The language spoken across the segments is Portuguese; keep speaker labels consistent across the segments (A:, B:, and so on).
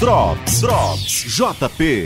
A: Drops JP.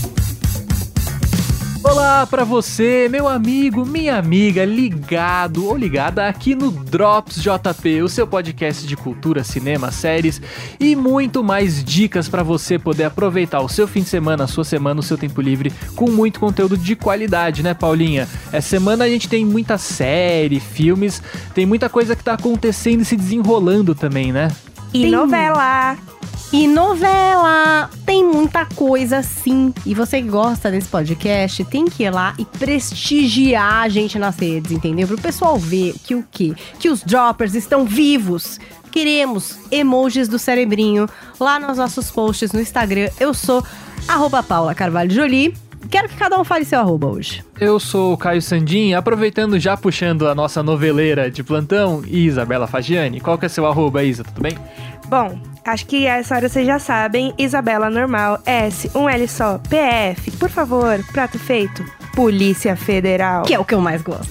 B: Olá pra você, meu amigo, minha amiga, ligado ou ligada aqui no Drops JP, o seu podcast de cultura, cinema, séries e muito mais dicas pra você poder aproveitar o seu fim de semana, a sua semana, o seu tempo livre com muito conteúdo de qualidade, né, Paulinha? Essa semana a gente tem muita série, filmes, tem muita coisa que tá acontecendo e se desenrolando também, né?
C: E novela! E novela! Tem muita coisa sim. E você que gosta desse podcast, tem que ir lá e prestigiar a gente nas redes, entendeu? Pro pessoal ver que o quê? Que os droppers estão vivos. Queremos emojis do cerebrinho lá nos nossos posts no Instagram. Eu sou @PaulaCarvalhoJolie. Quero que cada um fale seu arroba hoje.
B: Eu sou o Caio Sandin, aproveitando já puxando a nossa noveleira de plantão, Isabela Fagiani. Qual que é seu arroba, Isa? Tudo bem?
D: Bom, acho que essa hora vocês já sabem. Isabela normal, S, um L só, PF. Por favor, prato feito, Polícia Federal.
C: Que é o que eu mais gosto.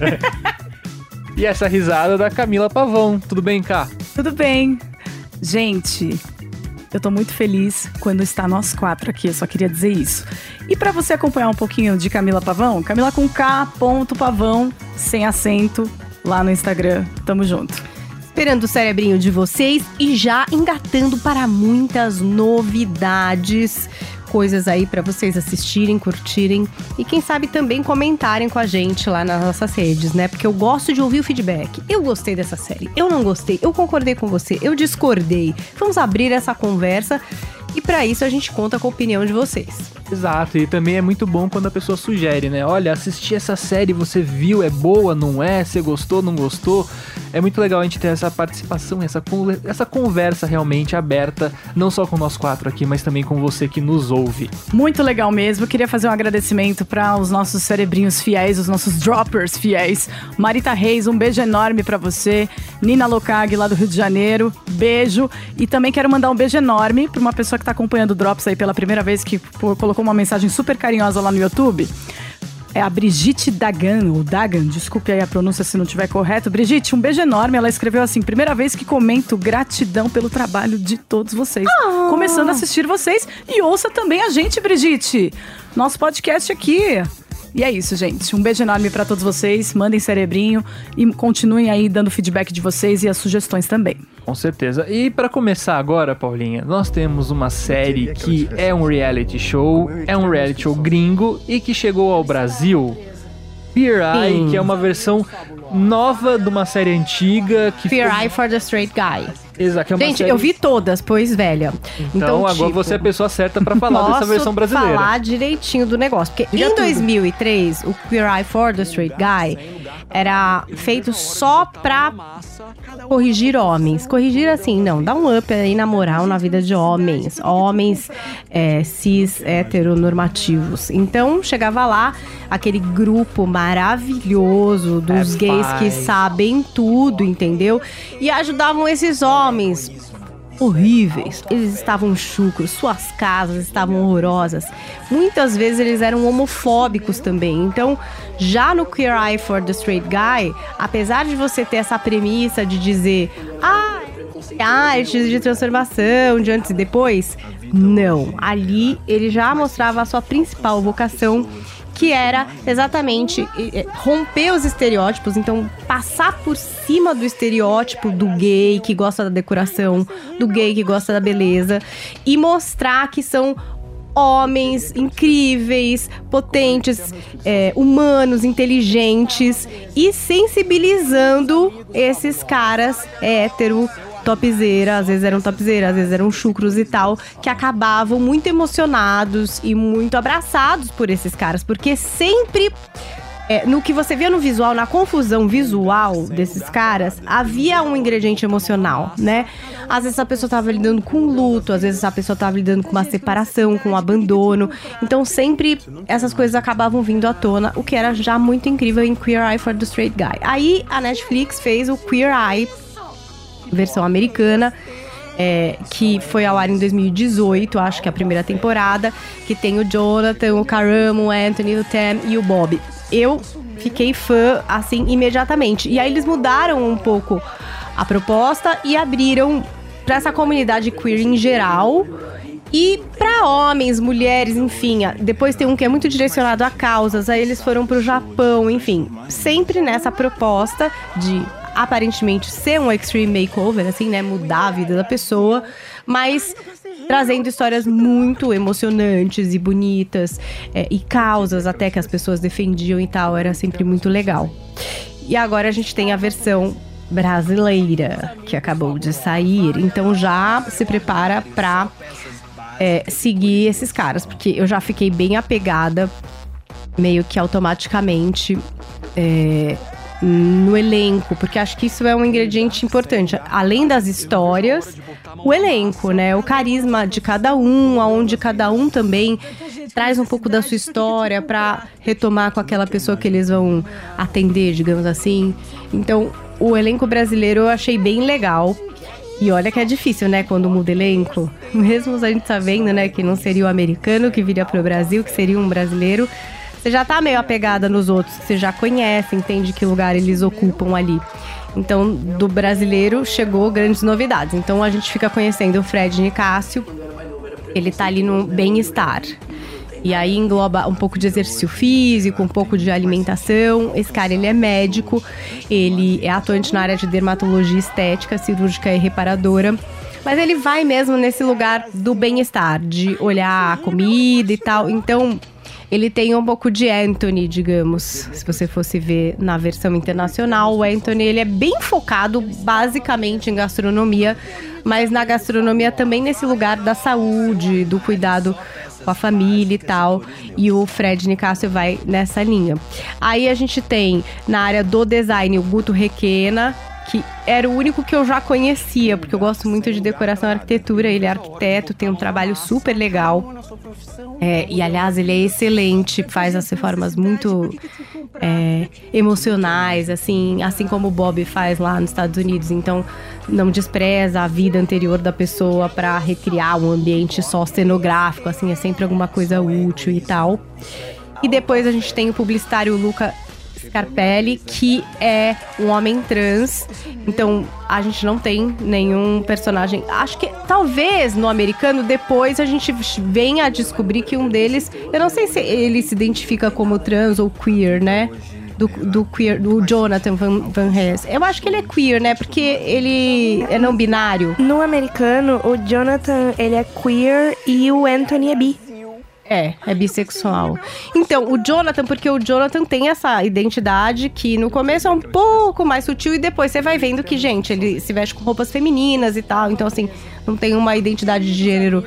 B: E essa risada da Camila Pavão. Tudo bem, Cá?
E: Tudo bem. Gente, eu tô muito feliz quando está nós quatro aqui, eu só queria dizer isso. E pra você acompanhar um pouquinho de Camila Pavão, Camila com K.Pavão, sem acento, lá no Instagram. Tamo junto.
C: Esperando o cerebrinho de vocês e já engatando para muitas novidades. Coisas aí pra vocês assistirem, curtirem e quem sabe também comentarem com a gente lá nas nossas redes, né? Porque eu gosto de ouvir o feedback. Eu gostei dessa série, eu não gostei, eu concordei com você, eu discordei. Vamos abrir essa conversa e pra isso a gente conta com a opinião de vocês.
B: Exato, e também é muito bom quando a pessoa sugere, né? Olha, assisti essa série, você viu, é boa, não é? Você gostou, não gostou? É muito legal a gente ter essa participação, essa conversa realmente aberta, não só com nós quatro aqui, mas também com você que nos ouve.
E: Muito legal mesmo, eu queria fazer um agradecimento para os nossos cerebrinhos fiéis, os nossos droppers fiéis. Marita Reis, um beijo enorme para você. Nina Locag, lá do Rio de Janeiro, beijo. E também quero mandar um beijo enorme para uma pessoa que tá acompanhando o Drops aí pela primeira vez, que colocou uma mensagem super carinhosa lá no YouTube. É a Brigitte Dagan, ou Dagan, desculpe aí a pronúncia se não estiver correto. Brigitte, um beijo enorme. Ela escreveu assim: primeira vez que comento, gratidão pelo trabalho de todos vocês. Começando a assistir vocês e ouça também a gente, Brigitte. Nosso podcast aqui. E é isso, gente. Um beijo enorme pra todos vocês. Mandem cerebrinho e continuem aí dando feedback de vocês e as sugestões também.
B: Com certeza. E pra começar agora, Paulinha, nós temos uma série que é um reality show gringo e que chegou ao Brasil. Queer Eye, que é uma versão nova de uma série antiga.
C: Queer Eye for the Straight Guy.
B: Exato. É uma
C: gente,
B: série...
C: eu vi todas, pois velha.
B: Então agora você é a pessoa certa pra falar dessa versão brasileira.
C: Posso falar direitinho do negócio. Porque em 2003, o Queer Eye for the Straight Guy era feito só pra corrigir homens. Corrigir assim, não. Dá um up aí na moral na vida de homens. Homens cis, heteronormativos. Então, chegava lá aquele grupo maravilhoso dos gays que sabem tudo, entendeu? E ajudavam esses homens horríveis. Eles estavam chucros, suas casas estavam horrorosas. Muitas vezes eles eram homofóbicos também. Então, já no Queer Eye for the Straight Guy, apesar de você ter essa premissa de dizer arte de transformação de antes e depois, não. Ali ele já mostrava a sua principal vocação, que era exatamente romper os estereótipos, então passar por cima do estereótipo do gay que gosta da decoração, do gay que gosta da beleza, e mostrar que são homens incríveis, potentes, humanos, inteligentes, e sensibilizando esses caras hétero, topzeira, às vezes eram topzeira, às vezes eram chucros e tal, que acabavam muito emocionados e muito abraçados por esses caras, porque sempre no que você via no visual, na confusão visual desses caras, havia um ingrediente emocional, né? Às vezes a pessoa tava lidando com luto, às vezes a pessoa tava lidando com uma separação, com um abandono. Então sempre essas coisas acabavam vindo à tona, o que era já muito incrível em Queer Eye for the Straight Guy. Aí a Netflix fez o Queer Eye, versão americana, que foi ao ar em 2018, acho que é a primeira temporada, que tem o Jonathan, o Karam, o Anthony, o Tam e o Bob. Eu fiquei fã, assim, imediatamente. E aí eles mudaram um pouco a proposta e abriram para essa comunidade queer em geral E para homens, mulheres, enfim, depois tem um que é muito direcionado a causas, aí eles foram pro Japão, enfim, sempre nessa proposta de aparentemente ser um extreme makeover, assim, né, mudar a vida da pessoa, mas trazendo histórias muito emocionantes e bonitas, e causas até que as pessoas defendiam e tal, era sempre muito legal. E agora a gente tem a versão brasileira, que acabou de sair, então já se prepara pra seguir esses caras, porque eu já fiquei bem apegada, meio que automaticamente, no elenco, porque acho que isso é um ingrediente importante. Além das histórias, o elenco, né? O carisma de cada um, aonde cada um também traz um pouco da sua história pra retomar com aquela pessoa que eles vão atender, digamos assim. Então, o elenco brasileiro eu achei bem legal. E olha que é difícil, né, quando muda elenco. Mesmo a gente sabendo, né, que não seria o americano que viria pro Brasil, que seria um brasileiro, você já tá meio apegada nos outros, que você já conhece, entende que lugar eles ocupam ali. Então, do brasileiro chegou grandes novidades. Então, a gente fica conhecendo o Fred Nicásio, ele tá ali no bem-estar. E aí engloba um pouco de exercício físico, um pouco de alimentação. Esse cara, ele é médico, ele é atuante na área de dermatologia estética, cirúrgica e reparadora. Mas ele vai mesmo nesse lugar do bem-estar, de olhar a comida e tal. Então, ele tem um pouco de Anthony, digamos. Se você fosse ver na versão internacional, o Anthony, ele é bem focado basicamente em gastronomia, mas na gastronomia também nesse lugar da saúde, do cuidado com a família e tal, e o Fred Nicásio vai nessa linha. Aí a gente tem na área do design o Guto Requena, que era o único que eu já conhecia, porque eu gosto muito de decoração e arquitetura, ele é arquiteto, tem um trabalho super legal, e aliás ele é excelente, faz as reformas muito emocionais, assim como o Bob faz lá nos Estados Unidos, então não despreza a vida anterior da pessoa para recriar um ambiente só cenográfico, assim, é sempre alguma coisa útil e tal. E depois a gente tem o publicitário Luca Scarpelli, que é um homem trans. Então, a gente não tem nenhum personagem. Acho que talvez no americano depois a gente venha a descobrir que um deles, eu não sei se ele se identifica como trans ou queer, né? Do queer, do Jonathan Van Ness. Eu acho que ele é queer, né? Porque ele é não binário.
D: No americano, o Jonathan, ele é queer e o Anthony é bi.
C: É bissexual. Então, o Jonathan, porque o Jonathan tem essa identidade que no começo é um pouco mais sutil e depois você vai vendo que, gente, ele se veste com roupas femininas e tal. Então, assim, não tem uma identidade de gênero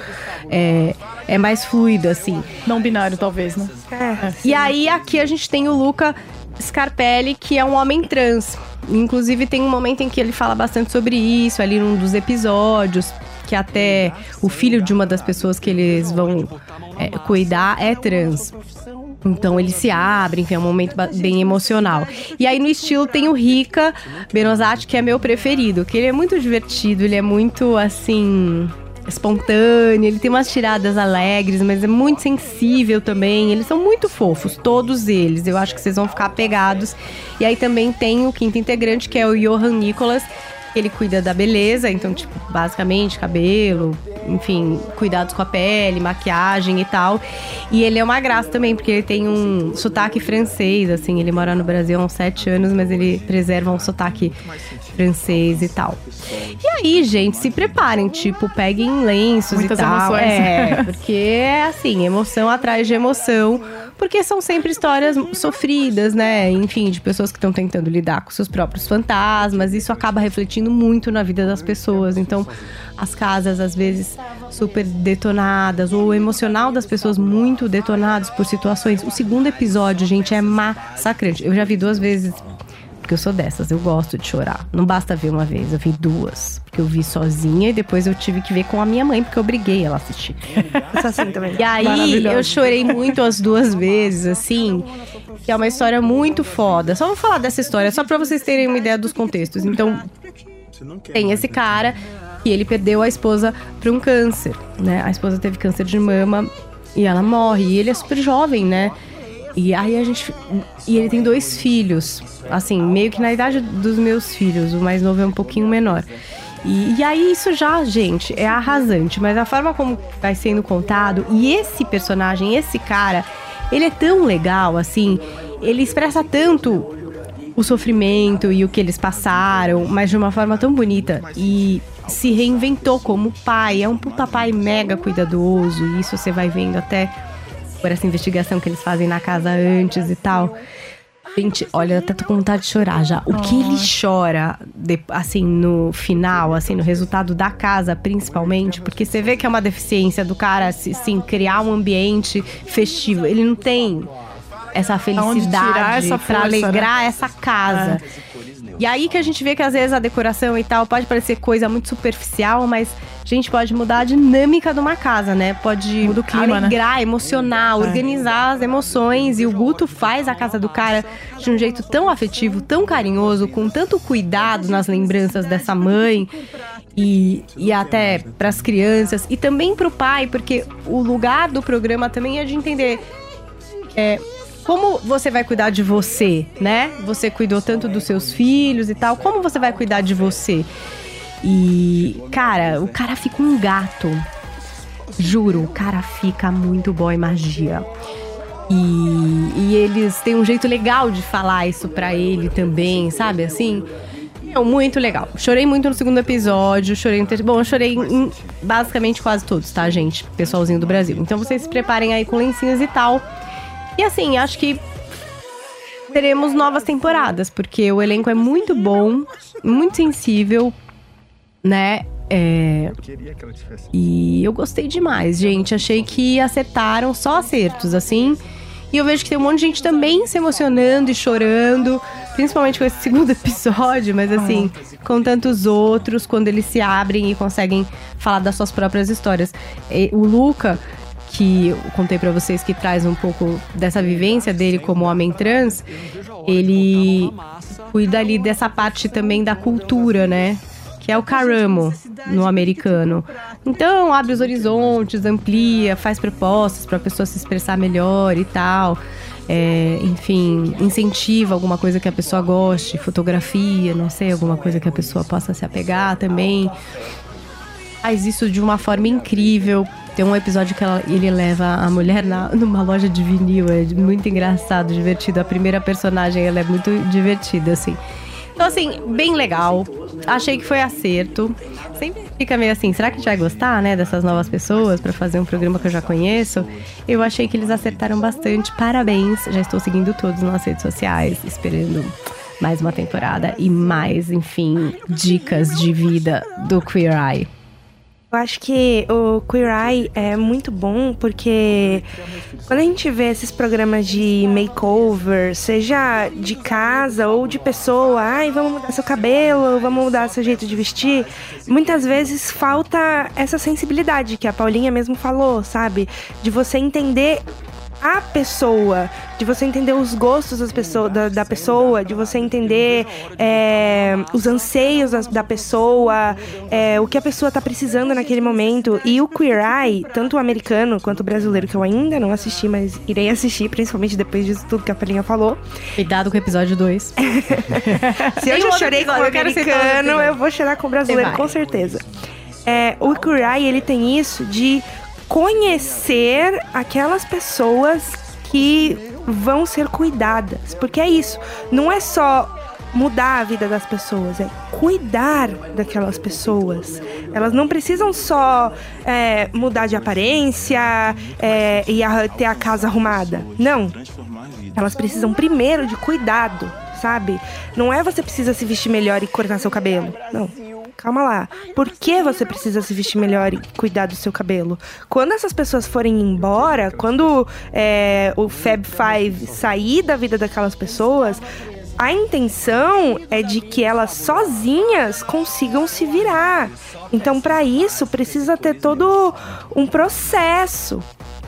C: é mais fluida, assim.
E: Não binário, talvez, né?
C: E aí, aqui a gente tem o Luca Scarpelli, que é um homem trans. Inclusive, tem um momento em que ele fala bastante sobre isso, ali num dos episódios, que até o filho de uma das pessoas que eles vão cuidar é trans. Então eles se abrem, enfim, é um momento bem emocional. E aí no estilo tem o Rica Benozati, que é meu preferido, que ele é muito divertido, ele é muito, assim, espontâneo, ele tem umas tiradas alegres, mas é muito sensível também. Eles são muito fofos, todos eles. Eu acho que vocês vão ficar apegados. E aí também tem o quinto integrante, que é o Johan Nicholas. Ele cuida da beleza, então, tipo, basicamente, cabelo, enfim, cuidados com a pele, maquiagem e tal. E ele é uma graça também, porque ele tem um sotaque francês, assim, ele mora no Brasil há uns 7 anos, mas ele preserva um sotaque francês e tal. E aí, gente, se preparem, tipo, peguem lenços
E: muitas
C: e tal.
E: Emoções.
C: Porque é assim, emoção atrás de emoção, porque são sempre histórias sofridas, né? Enfim, de pessoas que estão tentando lidar com seus próprios fantasmas. Isso acaba refletindo muito na vida das pessoas. Então, as casas, às vezes, super detonadas, ou o emocional das pessoas muito detonados por situações. O segundo episódio, gente, é massacrante. Eu já vi 2 vezes, porque eu sou dessas, eu gosto de chorar. Não basta ver uma vez, eu vi 2. Porque eu vi sozinha e depois eu tive que ver com a minha mãe, porque eu obriguei ela a assistir.
D: Eu sou assim também.
C: E aí, eu chorei muito as 2 vezes, assim, que é uma história muito foda. Só vou falar dessa história, só pra vocês terem uma ideia dos contextos. Então, tem esse cara e ele perdeu a esposa pra um câncer, né? A esposa teve câncer de mama e ela morre. E ele é super jovem, né? E aí e ele tem 2 filhos, assim, meio que na idade dos meus filhos. O mais novo é um pouquinho menor. E aí isso já, gente, é arrasante. Mas a forma como vai sendo contado, e esse personagem, esse cara, ele é tão legal, assim, ele expressa tanto o sofrimento e o que eles passaram, mas de uma forma tão bonita. E se reinventou como pai, é um puta pai mega cuidadoso. E isso você vai vendo até por essa investigação que eles fazem na casa antes e tal. Gente, olha, até tô com vontade de chorar já. O que ele chora, assim, no final, assim, no resultado da casa, principalmente, porque você vê que é uma deficiência do cara, assim, criar um ambiente festivo. Ele não tem essa felicidade
E: essa
C: pra
E: força,
C: alegrar,
E: né?
C: essa casa. E aí que a gente vê que às vezes a decoração e tal pode parecer coisa muito superficial, mas a gente pode mudar a dinâmica de uma casa, né? Pode
E: Muda o clima,
C: alegrar, emocionar, organizar as emoções. E o Guto faz a casa do cara de um jeito tão afetivo, tão carinhoso, com tanto cuidado nas lembranças dessa mãe e até pras crianças e também pro pai, porque o lugar do programa também é de entender como você vai cuidar de você, né? Você cuidou tanto dos seus filhos e tal. Como você vai cuidar de você? E, cara, o cara fica um gato. Juro, o cara fica muito boy magia. E eles têm um jeito legal de falar isso pra ele também, sabe? Assim, muito legal. Chorei muito no segundo episódio, chorei no terceiro. Bom, eu chorei em basicamente quase todos, tá, gente? Pessoalzinho do Brasil. Então vocês se preparem aí com lencinhos e tal. E assim, acho que teremos novas temporadas, porque o elenco é muito bom, muito sensível, né? E eu gostei demais, gente. Achei que acertaram, só acertos, assim. E eu vejo que tem um monte de gente também se emocionando e chorando, principalmente com esse segundo episódio, mas assim, com tantos outros, quando eles se abrem e conseguem falar das suas próprias histórias. O Luca, que eu contei pra vocês, que traz um pouco dessa vivência dele como homem trans, ele cuida ali dessa parte também da cultura, né? Que é o caramo no americano. Então, abre os horizontes, amplia, faz propostas pra pessoa se expressar melhor e tal. Enfim, incentiva alguma coisa que a pessoa goste, fotografia, não sei, alguma coisa que a pessoa possa se apegar também. Faz isso de uma forma incrível. Tem um episódio que ele leva a mulher numa loja de vinil. É muito engraçado, divertido. A primeira personagem, ela é muito divertida, assim. Então, assim, bem legal. Achei que foi acerto. Sempre fica meio assim, será que a gente vai gostar, né, dessas novas pessoas pra fazer um programa que eu já conheço? Eu achei que eles acertaram bastante. Parabéns. Já estou seguindo todos nas redes sociais, esperando mais uma temporada e mais, enfim, dicas de vida do Queer Eye.
D: Eu acho que o Queer Eye é muito bom porque quando a gente vê esses programas de makeover, seja de casa ou de pessoa, vamos mudar seu cabelo, vamos mudar seu jeito de vestir, muitas vezes falta essa sensibilidade que a Paulinha mesmo falou, sabe? De você entender a pessoa, de você entender os gostos da pessoa, de você entender os anseios da pessoa, o que a pessoa tá precisando naquele momento. E o Queer Eye, tanto o americano quanto o brasileiro, que eu ainda não assisti, mas irei assistir, principalmente depois disso tudo que a Paulinha falou.
C: Cuidado com o episódio 2.
D: Se eu já chorei com o americano, eu vou chorar com o brasileiro, com certeza. O Queer Eye, ele tem isso de conhecer aquelas pessoas que vão ser cuidadas. Porque é isso, não é só mudar a vida das pessoas, é cuidar daquelas pessoas. Elas não precisam só mudar de aparência e ter a casa arrumada. Não, elas precisam primeiro de cuidado, sabe? Não é você precisa se vestir melhor e cortar seu cabelo, não. Calma lá. Por que você precisa se vestir melhor e cuidar do seu cabelo? Quando essas pessoas forem embora, quando o Fab Five sair da vida daquelas pessoas, a intenção é de que elas sozinhas consigam se virar. Então, para isso, precisa ter todo um processo.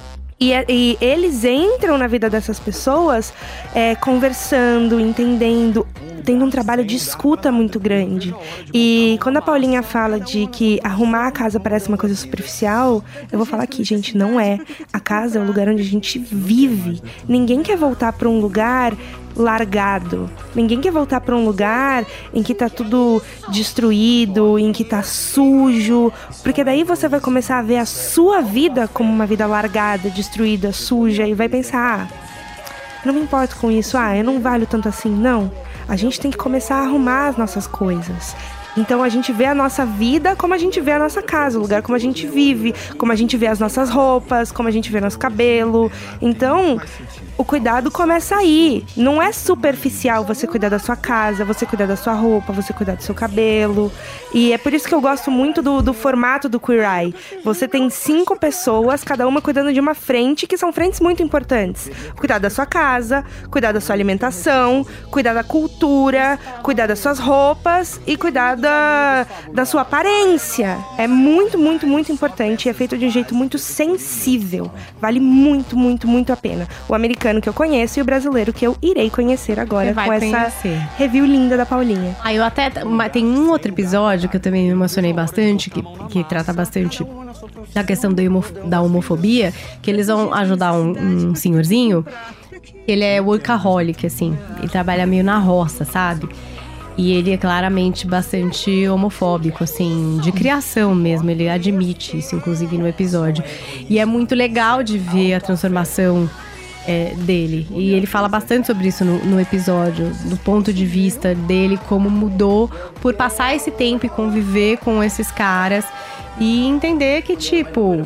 D: E eles entram na vida dessas pessoas conversando, entendendo, tendo um trabalho de escuta muito grande. E quando a Paulinha fala de que arrumar a casa parece uma coisa superficial, eu vou falar aqui, gente, não é. A casa é o lugar onde a gente vive. Ninguém quer voltar para um lugar largado. Ninguém quer voltar para um lugar em que tá tudo destruído, em que tá sujo, porque daí você vai começar a ver a sua vida como uma vida largada, destruída, suja, e vai pensar, não me importo com isso, eu não valho tanto assim, não. A gente tem que começar a arrumar as nossas coisas. Então a gente vê a nossa vida como a gente vê a nossa casa, o lugar como a gente vive, como a gente vê as nossas roupas, como a gente vê nosso cabelo. Então, o cuidado começa aí. Não é superficial você cuidar da sua casa, você cuidar da sua roupa, você cuidar do seu cabelo. E é por isso que eu gosto muito do formato do Queer Eye. Você tem 5 pessoas, cada uma cuidando de uma frente, que são frentes muito importantes. Cuidar da sua casa, cuidar da sua alimentação, cuidar da cultura, cuidar das suas roupas e cuidar da sua aparência. É muito, muito, muito importante e é feito de um jeito muito sensível. Vale muito, muito, muito a pena. O americano que eu conheço e o brasileiro que eu irei conhecer agora com essa review linda da Paulinha.
C: Eu até... Tem um outro episódio que eu também me emocionei bastante, que trata bastante da questão da homofobia, que eles vão ajudar um senhorzinho. Ele é workaholic, assim. Ele trabalha meio na roça, sabe? E ele é claramente bastante homofóbico, assim, de criação mesmo. Ele admite isso, inclusive, no episódio. E é muito legal de ver a transformação dele. E ele fala bastante sobre isso no episódio, do ponto de vista dele, como mudou por passar esse tempo e conviver com esses caras. E entender que, tipo,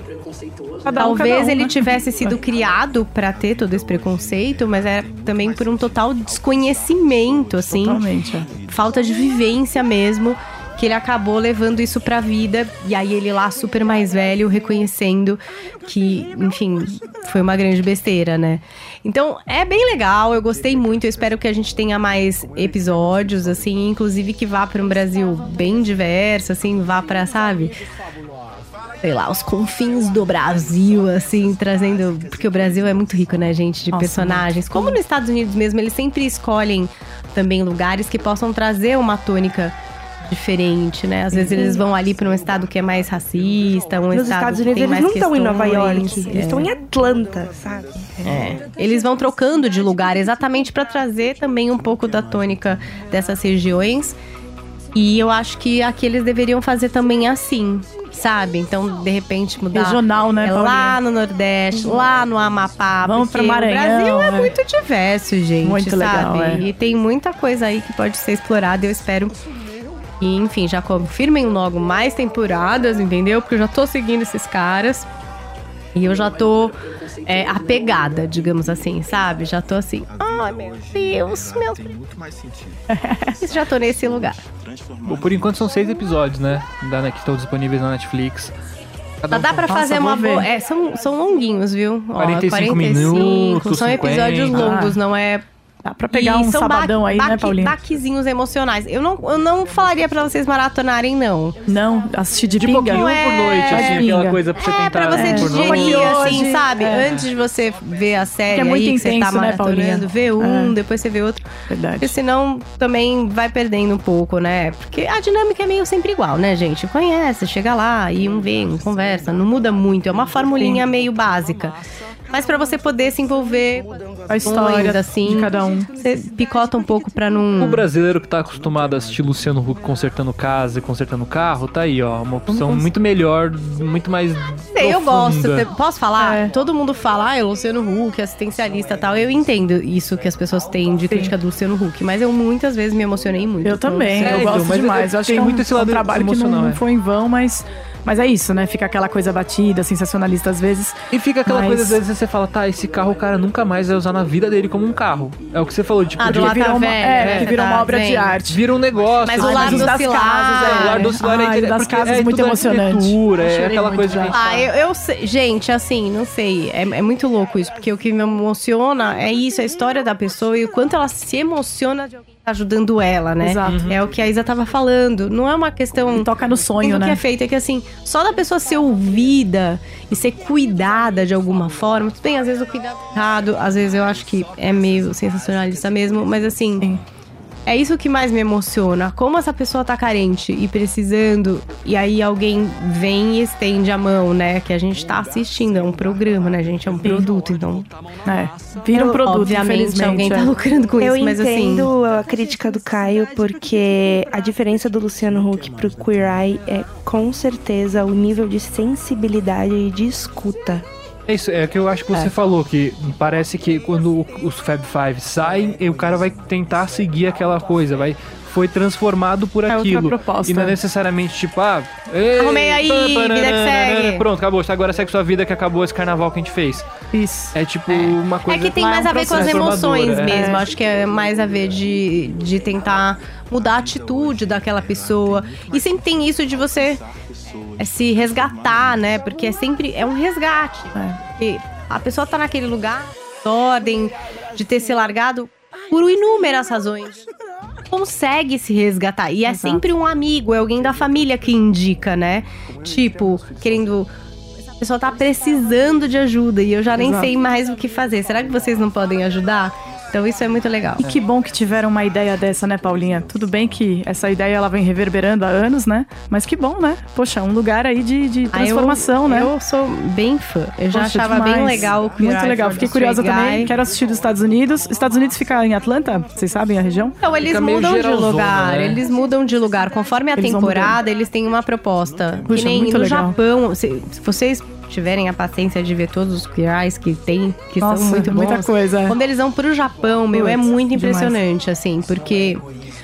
C: talvez ele tivesse sido criado pra ter todo esse preconceito, mas é também por um total desconhecimento, assim.
E: Totalmente.
C: Falta de vivência mesmo, que ele acabou levando isso pra vida. E aí ele lá, super mais velho, reconhecendo que, enfim, foi uma grande besteira, né? Então, é bem legal, eu gostei muito. Eu espero que a gente tenha mais episódios, assim, inclusive que vá para um Brasil bem diverso, assim, vá pra, sabe, sei lá, os confins do Brasil, assim, trazendo... Porque o Brasil é muito rico, né, gente, de personagens. Como nos Estados Unidos mesmo, eles sempre escolhem também lugares que possam trazer uma tônica diferente, né? Às vezes eles vão ali para um estado que é mais racista,
D: Nos Estados Unidos eles não estão em Nova York, eles estão em Atlanta, sabe?
C: Eles vão trocando de lugar exatamente para trazer também um pouco da tônica dessas regiões. E eu acho que aqui eles deveriam fazer também assim, sabe? Então, de repente, mudar...
E: Regional, né, Paulinha?
C: Lá no Nordeste, lá no Amapá.
E: Vamos pra Maranhão.
C: O Brasil é muito diverso, gente,
E: muito
C: sabe?
E: legal,
C: E tem muita coisa aí que pode ser explorada. Eu espero... E, enfim, já confirmem logo mais temporadas, entendeu? Porque eu já tô seguindo esses caras. E eu já tô apegada, digamos assim, sabe? Já tô assim, ai meu Deus, já tô nesse lugar.
B: Bom, por enquanto são 6 episódios, né? Que estão disponíveis na Netflix.
C: Dá pra fazer uma boa... são longuinhos, viu?
B: 45 minutos,
C: são episódios longos, não é...
E: Dá pra pegar um sabadão aí, né, Paulinha?
C: Baquezinhos emocionais. Eu não falaria pra vocês maratonarem, não.
E: Não, assistir de
B: pouquinho
E: pinga.
B: por noite, assim, aquela coisa pra você tentar...
C: pra você digerir, assim, sabe? Antes de você ver a série
E: é muito
C: aí,
E: intenso,
C: que você tá maratonando,
E: né,
C: vê depois você vê outro.
E: Verdade.
C: Porque senão também vai perdendo um pouco, né? Porque a dinâmica é meio sempre igual, né, gente? Conhece, chega lá e vê, conversa. Não muda muito, é uma formulinha meio básica. Mas pra você poder se envolver
E: a história
C: assim,
E: de cada um.
C: Você picota um pouco pra não...
B: O brasileiro que tá acostumado a assistir Luciano Huck consertando casa e consertando carro, tá aí, ó. Uma opção muito melhor, muito mais
C: eu gosto.
B: profunda.
C: Posso falar? Todo mundo fala, o Luciano Huck, assistencialista e tal. Eu entendo isso que as pessoas têm de crítica do Luciano Huck, mas eu muitas vezes me emocionei muito.
E: Eu também, eu gosto demais. Eu acho que
B: muito esse lado
E: trabalho
B: emocional,
E: que não foi em vão, mas é isso, né? Fica aquela coisa batida, sensacionalista às vezes.
B: E fica aquela coisa, às vezes você fala, tá, esse carro o cara nunca mais vai usar na vida dele como um carro. É o que você falou, tipo...
C: do
E: virou uma obra de arte.
B: Vira um negócio.
C: Mas o Lar do Oscilar...
B: O Lar do Oscilar
E: das casas muito emocionante.
B: É aquela coisa de...
C: Eu sei, gente, assim, não sei. É muito louco isso, porque o que me emociona é isso, a história da pessoa e o quanto ela se emociona de alguém ajudando ela, né?
E: Exato.
C: É o que a Isa tava falando. Não é uma questão...
E: Toca no sonho, né?
C: O que é feito é que, assim, só da pessoa ser ouvida e ser cuidada de alguma forma. Tudo bem, às vezes o cuidado errado, às vezes eu acho que é meio sensacionalista mesmo, mas assim... É isso que mais me emociona. Como essa pessoa tá carente e precisando, e aí alguém vem e estende a mão, né? Que a gente tá assistindo, é um programa, né, gente? É um produto, então...
E: Vira um produto,
C: obviamente, alguém tá lucrando com isso, mas assim...
D: Eu entendo a crítica do Caio, porque a diferença do Luciano Huck pro Queer Eye é, com certeza, o nível de sensibilidade e de escuta.
B: É isso, é que eu acho que você falou, que parece que quando os Fab Five saem, o cara vai tentar seguir aquela coisa, foi transformado por aquilo.
E: Outra proposta.
B: E não é necessariamente tipo,
C: arrumei aí, vida que segue.
B: Pronto, acabou, agora segue sua vida que acabou esse carnaval que a gente fez.
E: Isso.
B: É tipo uma coisa...
C: É que tem mais a ver com as emoções mesmo, acho que é mais a ver de tentar mudar a atitude daquela pessoa. E sempre tem isso de você... se resgatar, né? Porque é um resgate. Porque a pessoa tá naquele lugar, ordem de ter se largado por inúmeras razões. Consegue se resgatar. E é sempre um amigo, é alguém da família que indica, né? Tipo, querendo... Essa pessoa tá precisando de ajuda e eu já nem sei mais o que fazer. Será que vocês não podem ajudar? Então isso é muito legal.
E: E que bom que tiveram uma ideia dessa, né, Paulinha? Tudo bem que essa ideia ela vem reverberando há anos, né? Mas que bom, né? Poxa, um lugar aí de transformação, né?
C: Eu sou bem fã. Eu já achava bem legal.
E: Muito legal. Fiquei curiosa também. Quero assistir dos Estados Unidos. Estados Unidos fica em Atlanta? Vocês sabem a região?
C: Então, eles mudam de lugar. Né? Eles mudam de lugar. Conforme a temporada, eles têm uma proposta.
E: Puxa,
C: que nem
E: muito
C: no
E: legal.
C: Japão, se vocês tiverem a paciência de ver todos os Queer Eyes que tem, que
E: Nossa,
C: são muito bons.
E: Muita coisa.
C: Quando eles vão pro Japão, é muito impressionante, assim, porque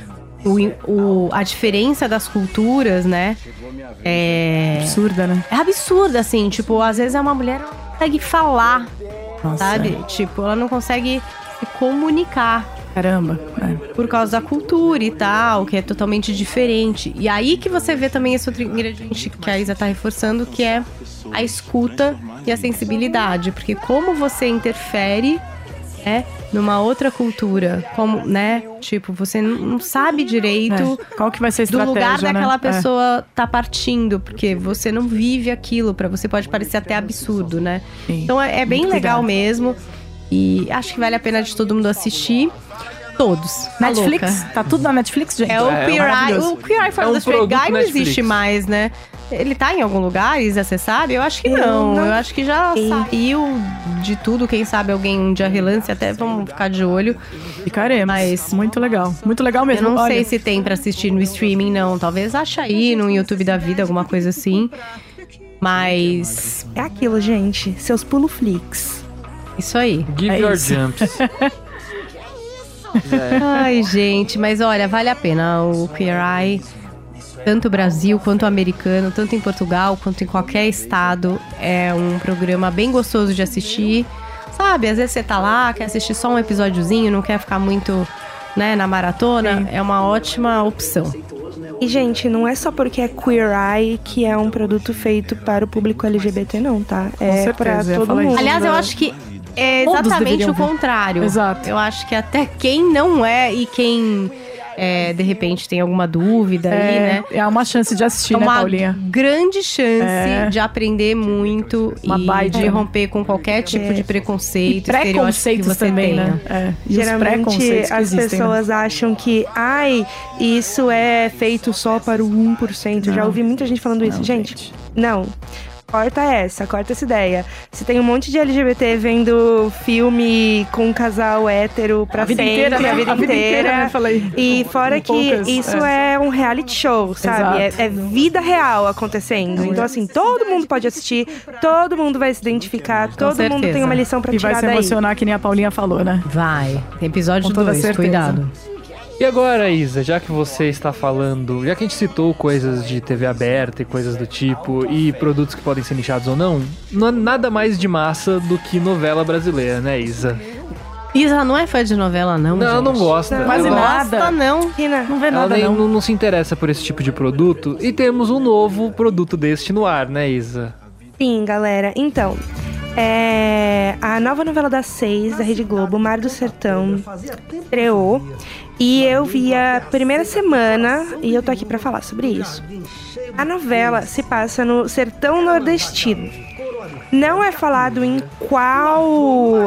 C: a diferença das culturas, né? É
E: absurda, né?
C: É absurda, assim, tipo, às vezes é uma mulher que não consegue falar, sabe? Tipo, ela não consegue se comunicar.
E: Caramba.
C: Por causa da cultura e tal, que é totalmente diferente. E aí que você vê também esse outro ingrediente que a Isa tá reforçando, que é a escuta e a sensibilidade. Porque como você interfere, né, numa outra cultura, como, né, tipo, você não sabe direito
E: qual que vai ser a estratégia,
C: do lugar daquela
E: né?
C: pessoa tá partindo, porque você não vive aquilo, pra você pode parecer até absurdo, né?
E: Sim.
C: Então é bem legal mesmo. E acho que vale a pena de todo mundo assistir. Todos.
E: Netflix? Tá tudo na Netflix, gente?
C: É o Queer Eye. O Queer Eye for the Straight Guy não existe mais, né? Ele tá em algum lugar, Isa, você sabe? Eu acho que não. Eu acho que já saiu de tudo. Quem sabe alguém um dia relance, até vamos ficar de olho.
E: Ficaremos. Mas muito legal. Muito legal mesmo.
C: Eu não sei se tem pra assistir no streaming, não. Talvez ache aí no YouTube da vida, alguma coisa assim. Mas...
D: é aquilo, gente. Seus pulo-flix.
C: Isso aí.
B: Give your jumps.
C: Ai, gente, mas olha, vale a pena o Queer Eye, tanto Brasil quanto americano, tanto em Portugal quanto em qualquer estado. É um programa bem gostoso de assistir, sabe? Às vezes você tá lá, quer assistir só um episódiozinho, não quer ficar muito, né, na maratona. Sim. É uma ótima opção.
D: E, gente, não é só porque é Queer Eye que é um produto feito para o público LGBT, não, tá? É pra todo mundo.
C: Aliás, eu acho que é exatamente o contrário.
E: Exato.
C: Eu acho que até quem não é e quem de repente tem alguma dúvida aí, né?
E: É uma chance de assistir, né, Paulinha?
C: Uma grande chance de aprender muito e de romper com qualquer tipo de preconceito,
E: e preconceitos que você também, tenha. Né?
D: E geralmente as pessoas acham que, isso é feito só para o 1%. Não. Já ouvi muita gente falando isso. Gente, não. Corta essa ideia. Se tem um monte de LGBT vendo filme com um casal hétero pra sempre, a vida inteira.
E: Falei,
D: e fora que isso é um reality show, sabe? É vida real acontecendo. Então, assim, todo mundo pode assistir, todo mundo vai se identificar, todo mundo tem uma lição pra tirar daí.
E: E vai se emocionar, que nem a Paulinha falou, né?
C: Vai. Episódio 2, cuidado.
B: E agora, Isa, já que você está falando, já que a gente citou coisas de TV aberta e coisas do tipo, e produtos que podem ser nichados ou não, não é nada mais de massa do que novela brasileira, né, Isa?
C: Isa não é fã de novela, não,
B: Não,
C: gente.
B: não gosta.
E: Quase nada.
C: Gosta, não.
E: Não vê nada,
B: ela não se interessa por esse tipo de produto. E temos um novo produto deste no ar, né, Isa?
D: Sim, galera. Então... a nova novela das 6 da Rede Globo, Mar do Sertão, estreou. E eu vi a primeira semana e eu tô aqui pra falar sobre isso. A novela se passa no sertão nordestino. Não é falado em qual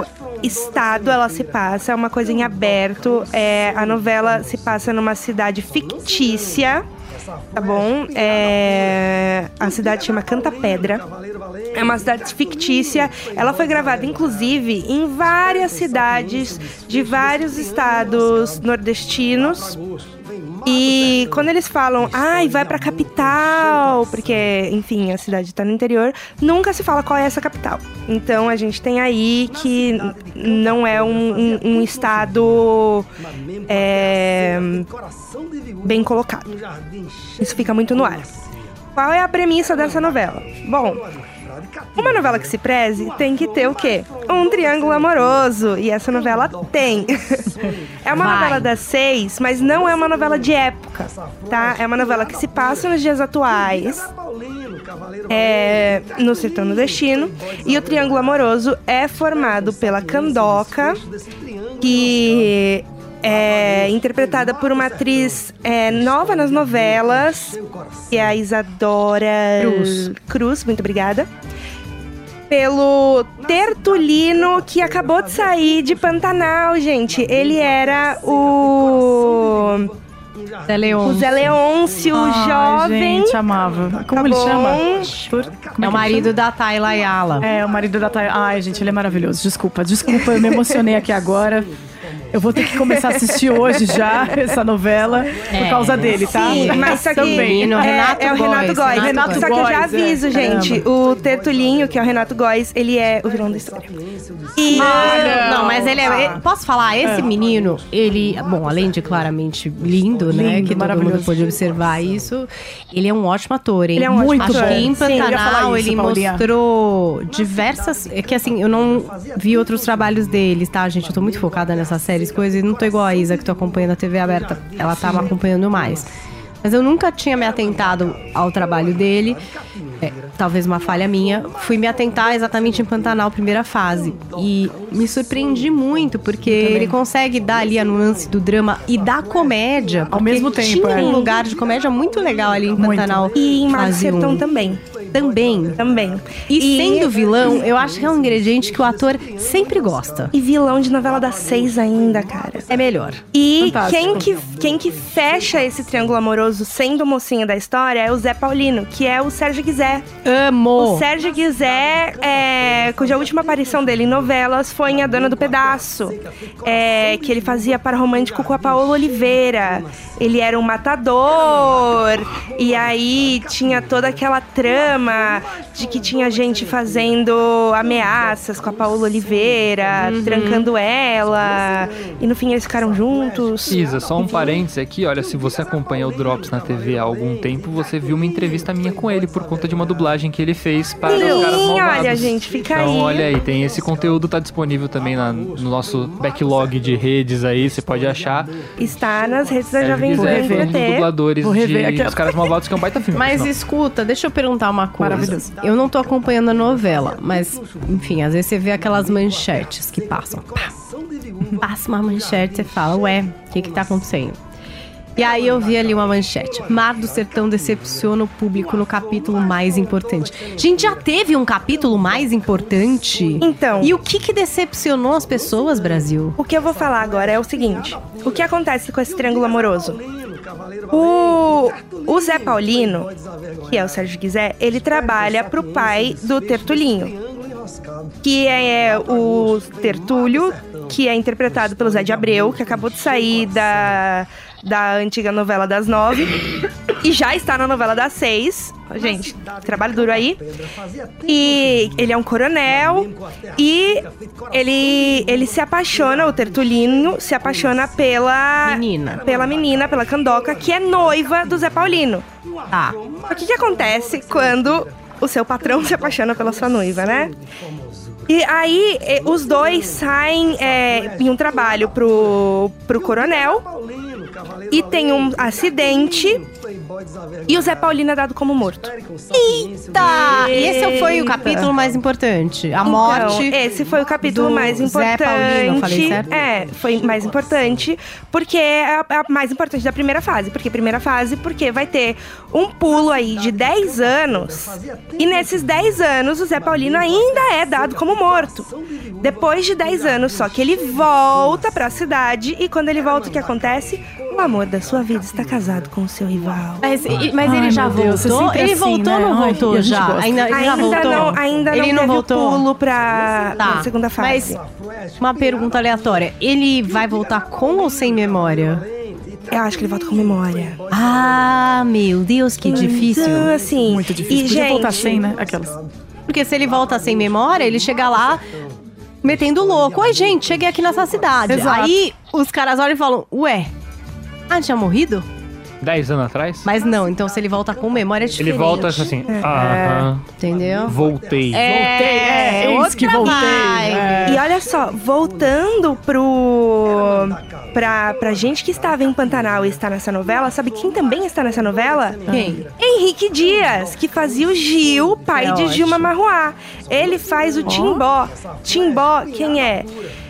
D: estado ela se passa, é uma coisa em aberto. A novela se passa numa cidade fictícia, tá bom? A cidade chama Cantapedra. É uma cidade fictícia. Ela foi gravada, inclusive, em várias cidades de vários estados nordestinos. E quando eles falam, vai pra capital, porque, enfim, a cidade tá no interior, nunca se fala qual é essa capital. Então a gente tem aí que não é um estado bem colocado. Isso fica muito no ar. Qual é a premissa dessa novela? Bom, uma novela que se preze tem que ter o quê? Um triângulo amoroso. E essa novela tem. É uma novela das 6, mas não é uma novela de época, tá? É uma novela que se passa nos dias atuais, no sertão nordestino. E o triângulo amoroso é formado pela Candoca, que é interpretada por uma atriz nova nas novelas, que é a Isadora Cruz, muito obrigada. Pelo Tertulino, que acabou de sair de Pantanal, gente. Ele era o Zé Leôncio, jovem.
E: Gente, amava. Como ele chama?
C: É o marido da Tayla Ayala.
E: É, o marido da Tayla. Ai, gente, ele é maravilhoso. Desculpa, eu me emocionei aqui agora. Eu vou ter que começar a assistir hoje já essa novela por causa dele, tá?
D: Sim, mas só que
E: também.
D: é o Renato Góes. Só que eu já aviso, gente. O Tertulinho, que é o Renato Góes, ele é o vilão da história. E...
C: não, mas ele é... Posso falar? Esse menino, ele... Bom, além de claramente lindo, né?
E: Lindo,
C: que todo mundo pode observar isso. Ele é um ótimo ator.
D: Ele é um ótimo ator.
C: Acho que em Pantanal
E: Sim,
C: ele mostrou diversas... É que assim, eu não vi outros trabalhos deles, tá, gente? Eu tô muito focada nessa série. Coisas, e não tô igual a Isa, que tô acompanhando a TV aberta. Ela tá me acompanhando mais. Mas eu nunca tinha me atentado ao trabalho dele. Talvez uma falha minha. Fui me atentar exatamente em Pantanal, primeira fase. E me surpreendi muito, porque ele consegue dar ali a nuance do drama e da comédia.
E: Ao mesmo tempo,
C: tinha um lugar de comédia muito legal ali em Pantanal.
D: E em Mar do Sertão também.
C: Também. E sendo vilão, eu acho que é um ingrediente que o ator sempre gosta.
D: E vilão de novela das 6 ainda, cara.
C: É melhor.
D: E quem que fecha esse triângulo amoroso sendo o mocinho da história é o Zé Paulino, que é o Sérgio Guizé.
C: Amo!
D: O Sérgio Guizé, cuja última aparição dele em novelas foi em A Dona do Pedaço, que ele fazia par romântico com a Paola Oliveira. Ele era um matador, e aí tinha toda aquela trama de que tinha gente fazendo ameaças com a Paola Oliveira, trancando ela, e no fim eles ficaram juntos.
B: Isa, só um parênteses aqui, olha, se você acompanha o Drops na TV há algum tempo, você viu uma entrevista minha com ele por conta de uma dublagem que ele fez para Os Caras Malvados.
D: Olha, gente, fica
B: então,
D: aí.
B: Olha aí, tem esse conteúdo, tá disponível também no nosso backlog de redes aí, você pode achar.
D: Está nas redes da Jovem Pan,
B: um dos dubladores de Os Caras Malvados, que é um baita filme.
C: Mas escuta, deixa eu perguntar uma coisa.
E: Maravilhoso.
C: Eu não tô acompanhando a novela, mas, enfim, às vezes você vê aquelas manchetes que passam. Passa uma manchete e você fala, ué, o que tá acontecendo? E aí eu vi ali uma manchete. Mar do Sertão decepciona o público no capítulo mais importante. Gente, já teve um capítulo mais importante?
D: Então.
C: E o que decepcionou as pessoas, Brasil?
D: O que eu vou falar agora é o seguinte. O que acontece com esse triângulo amoroso? O Zé Paulino, que é o Sérgio Guizé, ele trabalha pro pai do Tertulinho, que é o Tertúlio, que é interpretado pelo Zé de Abreu, que acabou de sair da antiga novela das 9 e já está na novela das 6. Gente, trabalho duro aí. E ele é um coronel e ele se apaixona, o Tertulino se apaixona pela menina, pela Candoca, que é noiva do Zé Paulino.
C: Tá.
D: O que acontece quando o seu patrão se apaixona pela sua noiva, né? E aí, os dois saem em um trabalho pro coronel. E tem um acidente E o Zé Paulino é dado como morto.
C: Eita! Esse foi o capítulo mais importante. A morte.
D: Esse foi o capítulo mais importante.
C: Zé Paulino, falei certo?
D: Foi mais importante, porque é a mais importante da primeira fase. Por que primeira fase? Porque vai ter um pulo aí de 10 anos. E nesses 10 anos, o Zé Paulino ainda é dado como morto. Depois de 10 anos, só que ele volta pra cidade. E quando ele volta, o que acontece? O amor da sua vida está casado com o seu rival.
C: Mas ele já voltou? Ele
E: assim,
C: voltou ou
E: né?
C: não voltou já?
D: Ainda não teve
C: voltou.
D: pulo pra segunda fase.
C: Mas uma pergunta aleatória. Ele vai voltar com ou sem memória?
D: Eu acho que ele volta com memória.
C: Ah, meu Deus, que difícil.
D: Então, assim...
E: Muito difícil. Podia voltar sem, né? Aquelas...
C: Porque se ele volta sem memória, ele chega lá metendo louco. Oi, gente, cheguei aqui nessa cidade.
E: Exato.
C: Aí os caras olham e falam, ué, tinha morrido?
B: 10 anos atrás?
C: Mas não, então se ele volta com memória é diferente.
B: Ele volta assim,
C: Entendeu?
B: voltei.
E: Eis que voltei.
D: E olha só, voltando pra gente que estava em Pantanal e está nessa novela, sabe quem também está nessa novela?
C: Quem?
D: Henrique Dias, que fazia o Gil, pai de Gilma Marruá. Ele faz o Timbó. Timbó, quem é?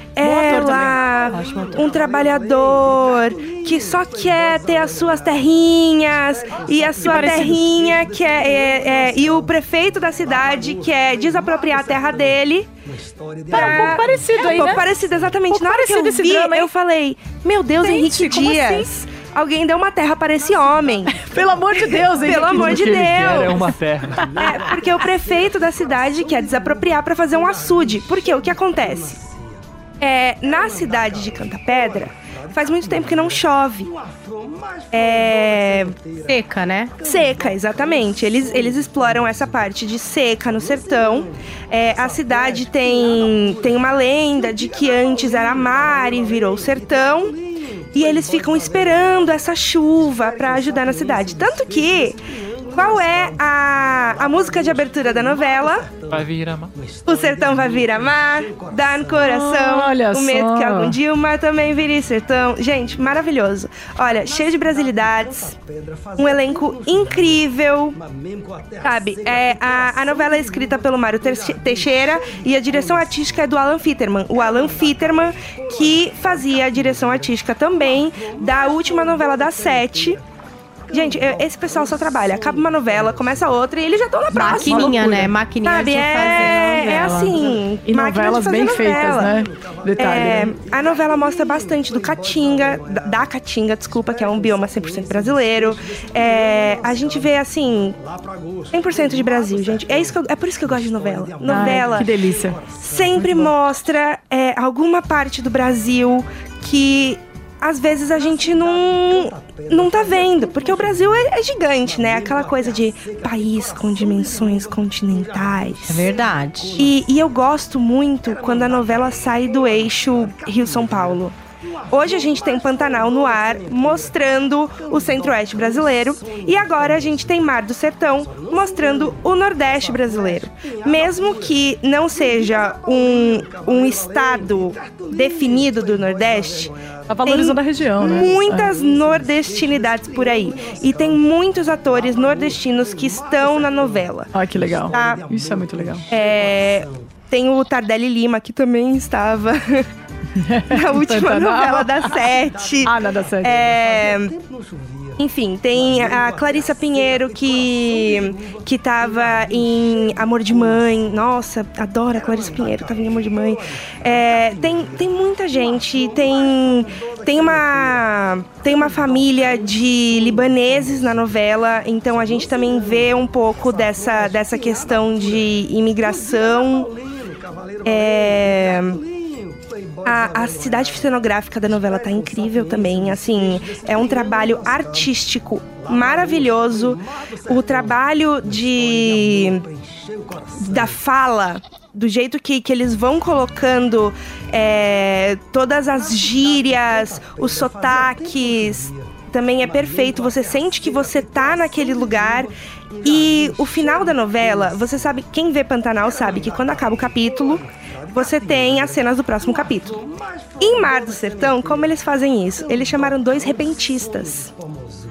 D: Um trabalhador que só quer ter as suas terrinhas e a sua terrinha e o prefeito da cidade quer desapropriar a terra dele.
E: Um pouco parecido aí,
D: Um pouco
E: né?
D: parecido, exatamente. Na hora que eu
E: esse
D: vi,
E: drama, hein?
D: eu falei, meu Deus,
E: Gente,
D: Henrique
E: como
D: Dias. Alguém deu uma terra para esse homem.
E: Pelo amor de Deus, hein?
D: Pelo amor de
B: O que ele quer é
D: Deus.
B: uma terra.
D: Porque o prefeito da cidade quer desapropriar para fazer um açude. Porque o que acontece? Na cidade de Canta Pedra, faz muito tempo que não chove.
C: Seca, né?
D: Seca, exatamente. Eles exploram essa parte de seca no sertão. A cidade tem uma lenda de que antes era mar e virou sertão. E eles ficam esperando essa chuva para ajudar na cidade. Tanto que... Qual é a música de abertura da novela?
B: Vai virar mar.
D: O sertão vai virar mar, dá no coração.
E: Olha
D: o medo
E: só.
D: que algum dia o mar também vire sertão. Gente, maravilhoso. Olha, cheio de brasilidades. Um elenco incrível. Sabe, a novela é escrita pelo Mário Teixeira e a direção artística é do Alan Fitterman. O Alan Fitterman, que fazia a direção artística também da última novela das 7. Gente, esse pessoal só trabalha. Acaba uma novela, começa outra e eles já estão na próxima.
C: Maquininha, né? Maquininha
D: Sabe,
C: de fazer novela.
D: assim.
E: E novelas bem feitas, né? Detalhe. Né?
D: A novela mostra bastante do Caatinga, da Caatinga, desculpa, que é um bioma 100% brasileiro. A gente vê, assim, 100% de Brasil, gente. É por isso que eu gosto de novela. Novela.
E: Ai, que delícia.
D: Sempre mostra alguma parte do Brasil que... às vezes a gente não tá vendo, porque o Brasil é gigante, né? Aquela coisa de país com dimensões continentais.
C: É verdade.
D: E eu gosto muito quando a novela sai do eixo Rio-São Paulo. Hoje a gente tem Pantanal no ar, mostrando o centro-oeste brasileiro. E agora a gente tem Mar do Sertão, mostrando o nordeste brasileiro. Mesmo que não seja um estado definido do nordeste...
E: Tá valorizando a região, né?
D: Muitas nordestinidades por aí. E tem muitos atores nordestinos que estão na novela.
E: Ai, que legal.
D: Tá?
E: Isso é muito legal.
D: Tem o Tardelli Lima, que também estava na última novela da 7.
E: Ah, na da 7.
D: Enfim, tem a Clarissa Pinheiro, que tava em Amor de Mãe. Nossa, adoro a Clarissa Pinheiro, tava em Amor de Mãe. Tem muita gente, tem uma família de libaneses na novela, então a gente também vê um pouco dessa questão de imigração. A cidade cenográfica da novela tá incrível também, assim, é um trabalho artístico maravilhoso. O trabalho da fala, do jeito que eles vão colocando todas as gírias, os sotaques, também é perfeito. Você sente que você tá naquele lugar. E o final da novela, você sabe, quem vê Pantanal sabe que quando acaba o capítulo, você tem as cenas do próximo capítulo. Em Mar do Sertão, como eles fazem isso? Eles chamaram 2 repentistas.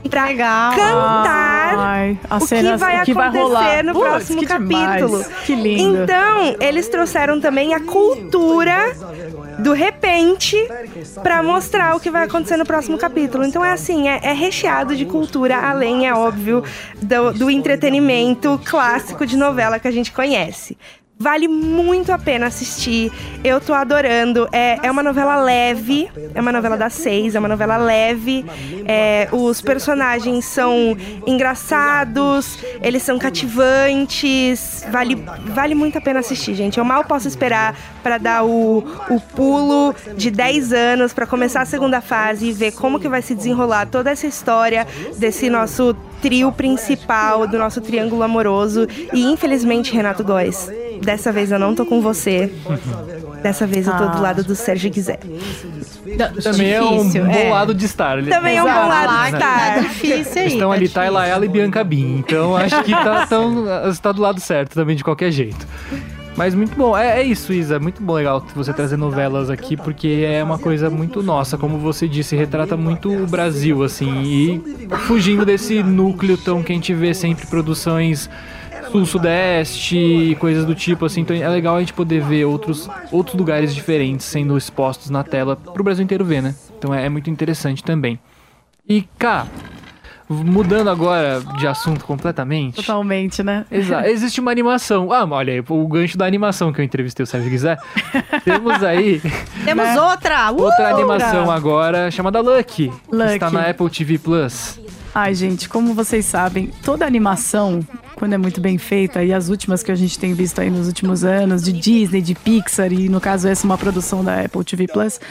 D: pra
C: legal.
D: cantar o que vai acontecer no próximo capítulo.
E: Demais. Que lindo.
D: Então, eles trouxeram também a cultura do repente pra mostrar o que vai acontecer no próximo capítulo. Então é assim, é recheado de cultura, além, é óbvio, do entretenimento clássico de novela que a gente conhece. Vale muito a pena assistir. Eu tô adorando. É uma novela leve. É uma novela das 6. É uma novela leve. Os personagens são engraçados. Eles são cativantes. Vale muito a pena assistir, gente. Eu mal posso esperar pra dar o pulo de 10 anos pra começar a segunda fase e ver como que vai se desenrolar toda essa história desse nosso trio principal, do nosso triângulo amoroso. E infelizmente, Renato Góes, dessa vez eu não tô com você. Dessa vez eu tô do lado do Sérgio Guizé.
B: Também é um bom lado de estar.
D: Também é um bom lado de estar.
C: Difícil aí.
B: Estão ali Tayla, ela e Bianca Bin. Então acho que tá do lado certo também, de qualquer jeito. Mas muito bom. É isso, Isa. Muito bom, legal você trazer novelas aqui, porque é uma coisa muito nossa. Como você disse, retrata muito o Brasil, assim. E fugindo desse núcleo tão que a gente vê sempre produções sul-sudeste, coisas do tipo, assim. Então é legal a gente poder ver outros lugares diferentes sendo expostos na tela pro Brasil inteiro ver, né? Então é muito interessante também. E, cá, mudando agora de assunto completamente.
E: Totalmente, né?
B: Exato. Existe uma animação. Olha aí, o gancho da animação que eu entrevistei o Sérgio Guizé. Temos aí...
C: Temos outra!
B: Outra animação agora, chamada Lucky.
E: Lucky.
B: Que está na Apple TV+.
E: Ai, gente, como vocês sabem, toda animação, quando é muito bem feita, e as últimas que a gente tem visto aí nos últimos anos, de Disney, de Pixar, e no caso essa é uma produção da Apple TV+,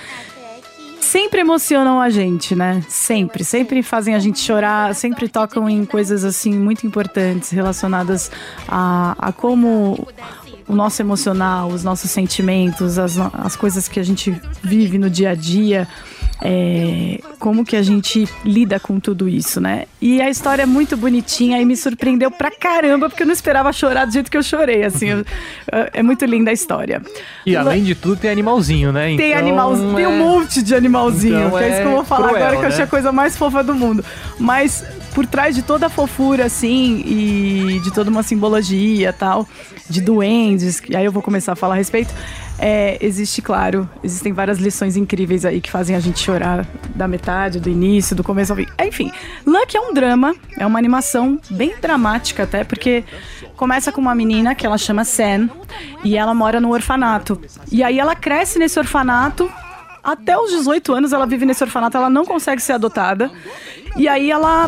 E: sempre emocionam a gente, né? Sempre fazem a gente chorar, sempre tocam em coisas, assim, muito importantes relacionadas a como o nosso emocional, os nossos sentimentos, as coisas que a gente vive no dia a dia, como que a gente lida com tudo isso, né? E a história é muito bonitinha e me surpreendeu pra caramba, porque eu não esperava chorar do jeito que eu chorei, assim. É muito linda a história.
B: E além de tudo, tem animalzinho, né?
E: Tem animalzinho, tem um monte de animalzinho, então que é isso que eu vou falar cruel, agora, que eu achei a coisa mais fofa do mundo. Mas por trás de toda a fofura, assim, e de toda uma simbologia e tal, de duendes, que aí eu vou começar a falar a respeito, existem várias lições incríveis aí que fazem a gente chorar da metade, do início, do começo ao fim. Enfim, Lucky é um drama, é uma animação bem dramática até, porque começa com uma menina que ela chama Sam, e ela mora no orfanato. E aí ela cresce nesse orfanato, até os 18 anos ela vive nesse orfanato, ela não consegue ser adotada. E aí ela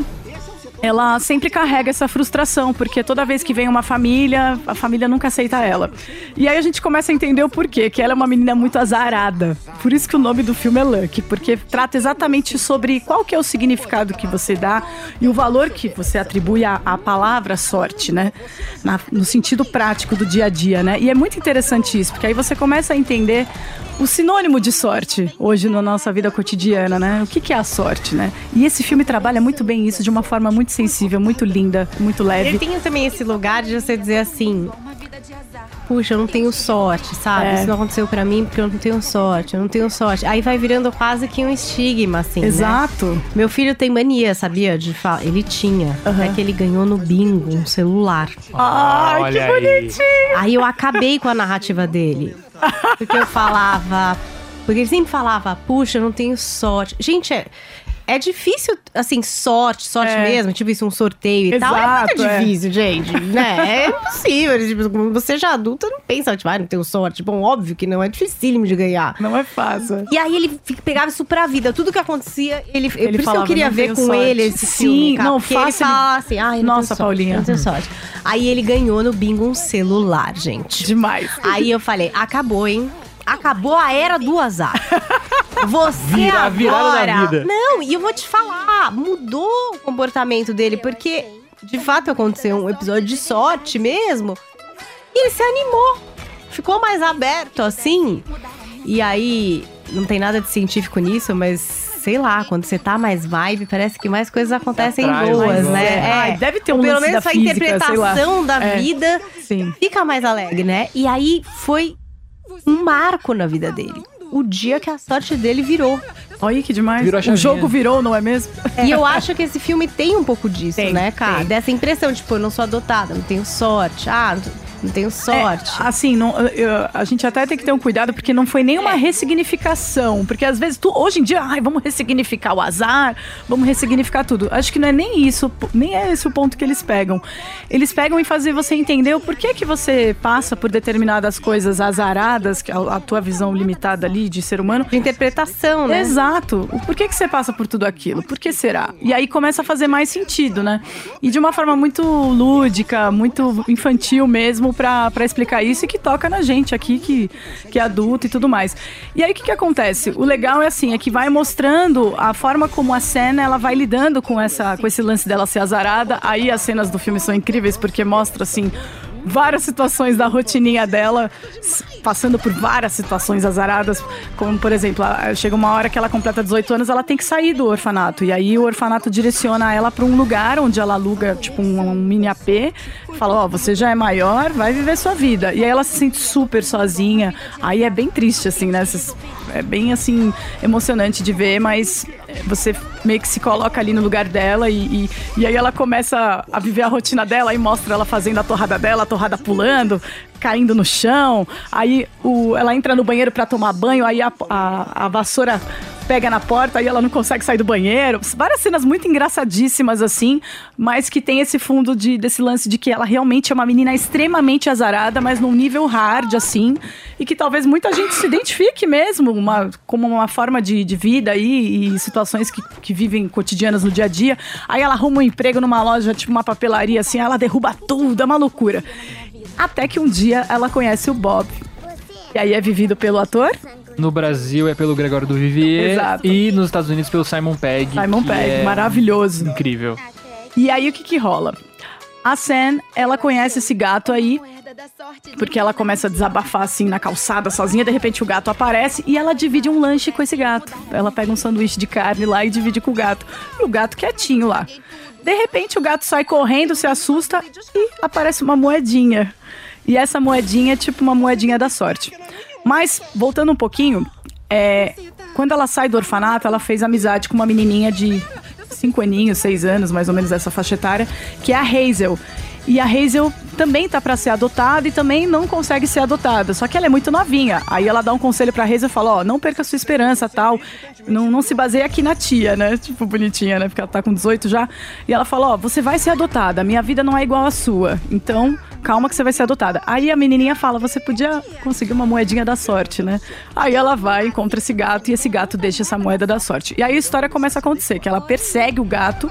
E: sempre carrega essa frustração, porque toda vez que vem uma família, a família nunca aceita ela. E aí a gente começa a entender o porquê, que ela é uma menina muito azarada. Por isso que o nome do filme é Lucky, porque trata exatamente sobre qual que é o significado que você dá e o valor que você atribui à palavra sorte, né? No sentido prático do dia a dia, né? E é muito interessante isso, porque aí você começa a entender o sinônimo de sorte hoje na nossa vida cotidiana, né? O que é a sorte, né? E esse filme trabalha muito bem isso de uma forma muito sensível, muito linda, muito leve.
C: Ele tem também esse lugar de você dizer assim: puxa, eu não tenho sorte, sabe? Isso não aconteceu pra mim porque eu não tenho sorte, eu não tenho sorte. Aí vai virando quase que um estigma, assim,
E: exato.
C: Né? Meu filho tem mania, sabia? De falar. Ele tinha. É que ele ganhou no bingo um celular.
E: Ai, que bonitinho!
C: Aí eu acabei com a narrativa dele. Porque eu falava... Porque ele sempre falava, puxa, eu não tenho sorte. Gente, é difícil, assim, sorte mesmo, tipo isso, um sorteio e tal. É muito difícil, gente, né? É impossível. Tipo, você já adulta não pensa, tipo, não tenho sorte. Bom, óbvio que não, é dificílimo de ganhar.
E: Não é fácil.
C: E aí ele pegava isso pra vida. Tudo que acontecia, ele por isso
E: falava,
C: que eu queria ver com
E: sorte.
C: ele esse filme, cara.
E: Não,
C: porque ele fala assim,
E: nossa, Paulinha.
C: Não tenho sorte. Aí ele ganhou no bingo um celular, gente.
E: Demais.
C: Aí eu falei, acabou, hein? Acabou a era do azar. Você
B: virada da vida.
C: Não, e eu vou te falar, mudou o comportamento dele, porque de fato aconteceu um episódio de sorte mesmo. E ele se animou. Ficou mais aberto, assim. E aí, não tem nada de científico nisso, mas sei lá, quando você tá mais vibe, parece que mais coisas acontecem boas, né?
E: Deve ter um
C: pelo
E: lance
C: menos
E: da
C: a
E: física,
C: interpretação da vida fica mais alegre, né? E aí foi um marco na vida dele. O dia que a sorte dele virou.
E: Olha que demais.
B: Virou a
E: O
B: chavinha.
E: jogo virou, não é mesmo?
C: E eu acho que esse filme tem um pouco disso,
E: Tem,
C: né, cara?
E: tem.
C: Dessa impressão, tipo, eu não sou adotada, não tenho sorte. Não tenho sorte.
E: Assim, a gente até tem que ter um cuidado, porque não foi nenhuma ressignificação. Porque às vezes, hoje em dia, vamos ressignificar o azar, vamos ressignificar tudo. Acho que não é nem isso, nem é esse o ponto que eles pegam. Eles pegam em fazer você entender o porquê que você passa por determinadas coisas azaradas, que a tua visão limitada ali de ser humano.
C: De interpretação, né?
E: Exato. O porquê que você passa por tudo aquilo? Por que será? E aí começa a fazer mais sentido, né? E de uma forma muito lúdica, muito infantil mesmo, pra explicar isso, e que toca na gente aqui, que é adulto e tudo mais. E aí o que acontece? O legal é assim, é que vai mostrando a forma como a cena, ela vai lidando com esse lance dela ser azarada. Aí as cenas do filme são incríveis, porque mostra assim várias situações da rotininha dela, passando por várias situações azaradas, como, por exemplo, chega uma hora que ela completa 18 anos, ela tem que sair do orfanato, e aí o orfanato direciona ela para um lugar onde ela aluga, tipo, um mini AP, fala, você já é maior, vai viver sua vida. E aí ela se sente super sozinha, aí é bem triste, assim, né? É bem, assim, emocionante de ver, mas você meio que se coloca ali no lugar dela e aí ela começa a viver a rotina dela e mostra ela fazendo a torrada dela, a torrada pulando, caindo no chão. Aí ela entra no banheiro pra tomar banho, aí a vassoura pega na porta e ela não consegue sair do banheiro. Várias cenas muito engraçadíssimas, assim, mas que tem esse fundo desse lance de que ela realmente é uma menina extremamente azarada, mas num nível hard, assim, e que talvez muita gente se identifique mesmo como uma forma de vida aí, e situações que vivem cotidianas no dia a dia. Aí ela arruma um emprego numa loja, tipo uma papelaria, assim, ela derruba tudo, é uma loucura. Até que um dia ela conhece o Bob. E aí é vivido pelo ator?
B: No Brasil é pelo Gregório do Vivier.
E: Exato.
B: E nos Estados Unidos pelo Simon Pegg.
E: Simon Pegg, maravilhoso.
B: Incrível.
E: E aí o que rola? A Sam, ela conhece esse gato aí, porque ela começa a desabafar assim na calçada sozinha, de repente o gato aparece e ela divide um lanche com esse gato. Ela pega um sanduíche de carne lá e divide com o gato. E o gato quietinho lá. De repente o gato sai correndo, se assusta e aparece uma moedinha. E essa moedinha é tipo uma moedinha da sorte. Mas, voltando um pouquinho, quando ela sai do orfanato, ela fez amizade com uma menininha de 5 aninhos, 6 anos, mais ou menos essa faixa etária, que é a Hazel. E a Hazel também tá pra ser adotada e também não consegue ser adotada. Só que ela é muito novinha. Aí ela dá um conselho pra Hazel e fala, não perca sua esperança, tal. Não se baseia aqui na tia, né? Tipo, bonitinha, né? Porque ela tá com 18 já. E ela fala, você vai ser adotada. A minha vida não é igual à sua. Então, calma que você vai ser adotada. Aí a menininha fala, você podia conseguir uma moedinha da sorte, né? Aí ela vai, encontra esse gato e esse gato deixa essa moeda da sorte. E aí a história começa a acontecer, que ela persegue o gato.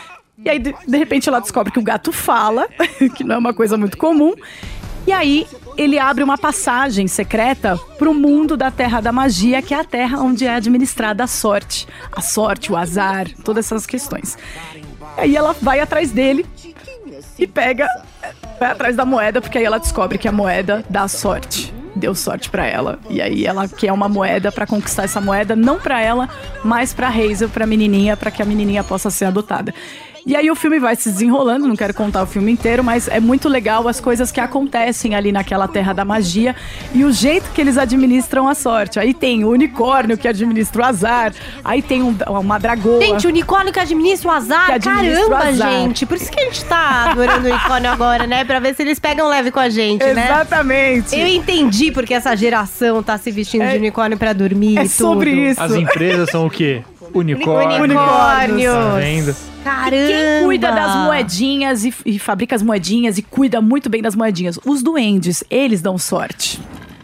E: E aí, de repente, ela descobre que o gato fala, que não é uma coisa muito comum. E aí, ele abre uma passagem secreta pro mundo da Terra da Magia, que é a terra onde é administrada a sorte. A sorte, o azar, todas essas questões. E aí ela vai atrás dele e vai atrás da moeda, porque aí ela descobre que a moeda dá sorte. Deu sorte pra ela. E aí ela quer uma moeda pra conquistar essa moeda, não pra ela, mas pra Hazel, pra menininha, pra que a menininha possa ser adotada. E aí o filme vai se desenrolando, não quero contar o filme inteiro, mas é muito legal as coisas que acontecem ali naquela terra da magia e o jeito que eles administram a sorte. Aí tem o unicórnio que administra o azar, aí tem uma dragoa.
C: Gente, o unicórnio que administra o azar? Caramba, gente. Por isso que a gente tá adorando o unicórnio agora, né? Pra ver se eles pegam leve com a gente, né?
E: Exatamente.
C: Eu entendi porque essa geração tá se vestindo de unicórnio pra dormir e tudo.
E: Sobre isso.
B: As empresas são o quê? Unicórnios.
C: Unicórnios.
B: Tá vendo?
C: Caramba!
E: E quem cuida das moedinhas e fabrica as moedinhas e cuida muito bem das moedinhas? Os duendes, eles dão sorte.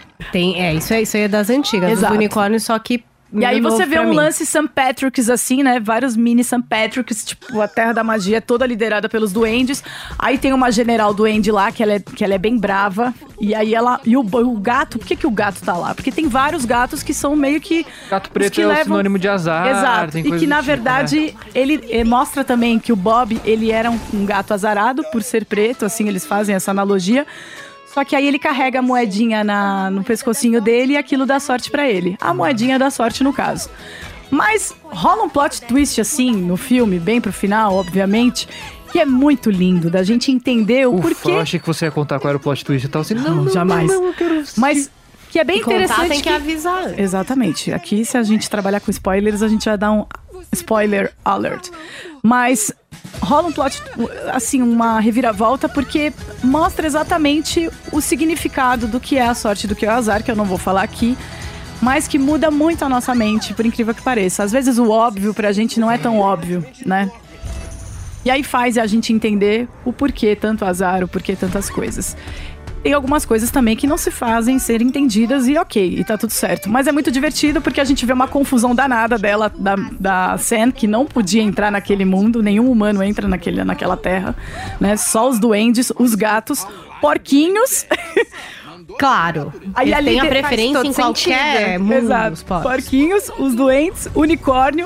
C: Isso aí é das antigas,
E: Exato.
C: dos unicórnios, só que...
E: E aí você vê um lance St. Patrick's assim, né? Vários mini St. Patrick's, tipo, a Terra da Magia é toda liderada pelos duendes. Aí tem uma general duende lá, que ela é bem brava. E aí o gato, por que o gato tá lá? Porque tem vários gatos que são meio que...
B: Gato preto é o sinônimo de azar.
E: Exato.
B: Tem
E: e que, na verdade, ele mostra também que o Bob, ele era um gato azarado por ser preto, assim, eles fazem essa analogia. Só que aí ele carrega a moedinha no pescocinho dele e aquilo dá sorte pra ele. A moedinha dá sorte no caso. Mas rola um plot twist assim no filme, bem pro final, obviamente, que é muito lindo da gente entender o porquê.
B: Eu achei que você ia contar qual era o plot twist e tal. Assim,
E: Não, jamais.
B: Não, eu quero...
E: Mas que é bem interessante.
C: Tem que avisar.
E: Exatamente. Aqui, se a gente trabalhar com spoilers, a gente vai dar um spoiler alert. Mas rola um plot, assim, uma reviravolta, porque mostra exatamente o significado do que é a sorte e do que é o azar, que eu não vou falar aqui, mas que muda muito a nossa mente, por incrível que pareça. Às vezes o óbvio pra gente não é tão óbvio, né? E aí faz a gente entender o porquê tanto azar, o porquê tantas coisas. Tem algumas coisas também que não se fazem ser entendidas e ok, e tá tudo certo. Mas é muito divertido porque a gente vê uma confusão danada dela, da Sam, que não podia entrar naquele mundo, nenhum humano entra naquela terra, né? Só os duendes, os gatos, porquinhos...
C: Claro. Aí tem a preferência em qualquer mundo.
E: Exato. Porquinhos, os doentes, unicórnio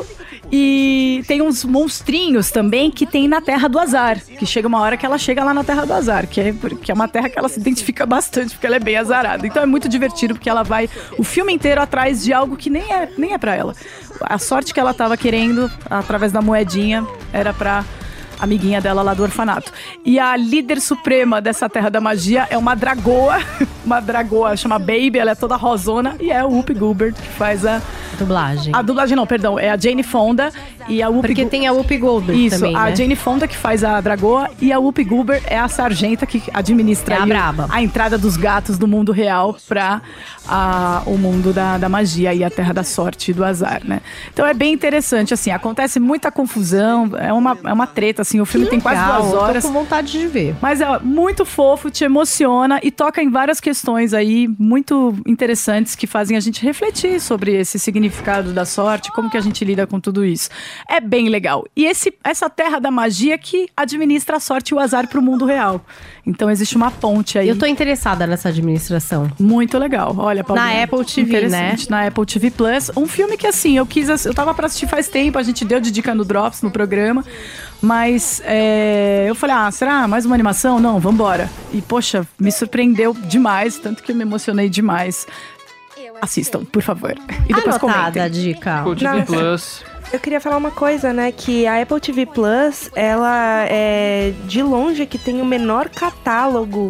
E: e tem uns monstrinhos também que tem na Terra do Azar. Que chega uma hora que ela chega lá na Terra do Azar, que é uma terra que ela se identifica bastante, porque ela é bem azarada. Então é muito divertido, porque ela vai o filme inteiro atrás de algo que nem é pra ela. A sorte que ela tava querendo, através da moedinha, era pra amiguinha dela lá do orfanato. E a líder suprema dessa Terra da Magia é uma dragoa chama Baby, ela é toda rosona, e é o Whoopi Goldberg que faz a
C: dublagem.
E: A dublagem não, perdão, é a Jane Fonda e a Whoopi...
C: Porque tem a Whoopi Goldberg também,
E: a
C: né?
E: Jane Fonda que faz a dragoa e a Whoopi Goldberg é a sargenta que administra a entrada dos gatos do mundo real pra o mundo da magia e a Terra da Sorte e do Azar, né? Então é bem interessante, assim, acontece muita confusão, é uma treta, assim, o filme tem quase 2 horas.
C: Eu tô com vontade de ver.
E: Mas é muito fofo, te emociona e toca em várias questões aí muito interessantes que fazem a gente refletir sobre esse significado da sorte, como que a gente lida com tudo isso. É bem legal. E essa Terra da Magia que administra a sorte e o azar pro mundo real. Então existe uma ponte aí.
C: Eu tô interessada nessa administração.
E: Muito legal. Olha, Paulinha,
C: na Apple TV, né?
E: Na Apple TV Plus. Um filme que, assim, eu tava pra assistir faz tempo, a gente deu de dica no Drops, no programa. Mas eu falei, será mais uma animação? Não, vambora. E, poxa, me surpreendeu demais, tanto que eu me emocionei demais. Assistam, por favor. E depois comentem.
C: A dica.
B: Apple TV Plus.
D: Eu queria falar uma coisa, né? Que a Apple TV Plus, ela é de longe que tem o menor catálogo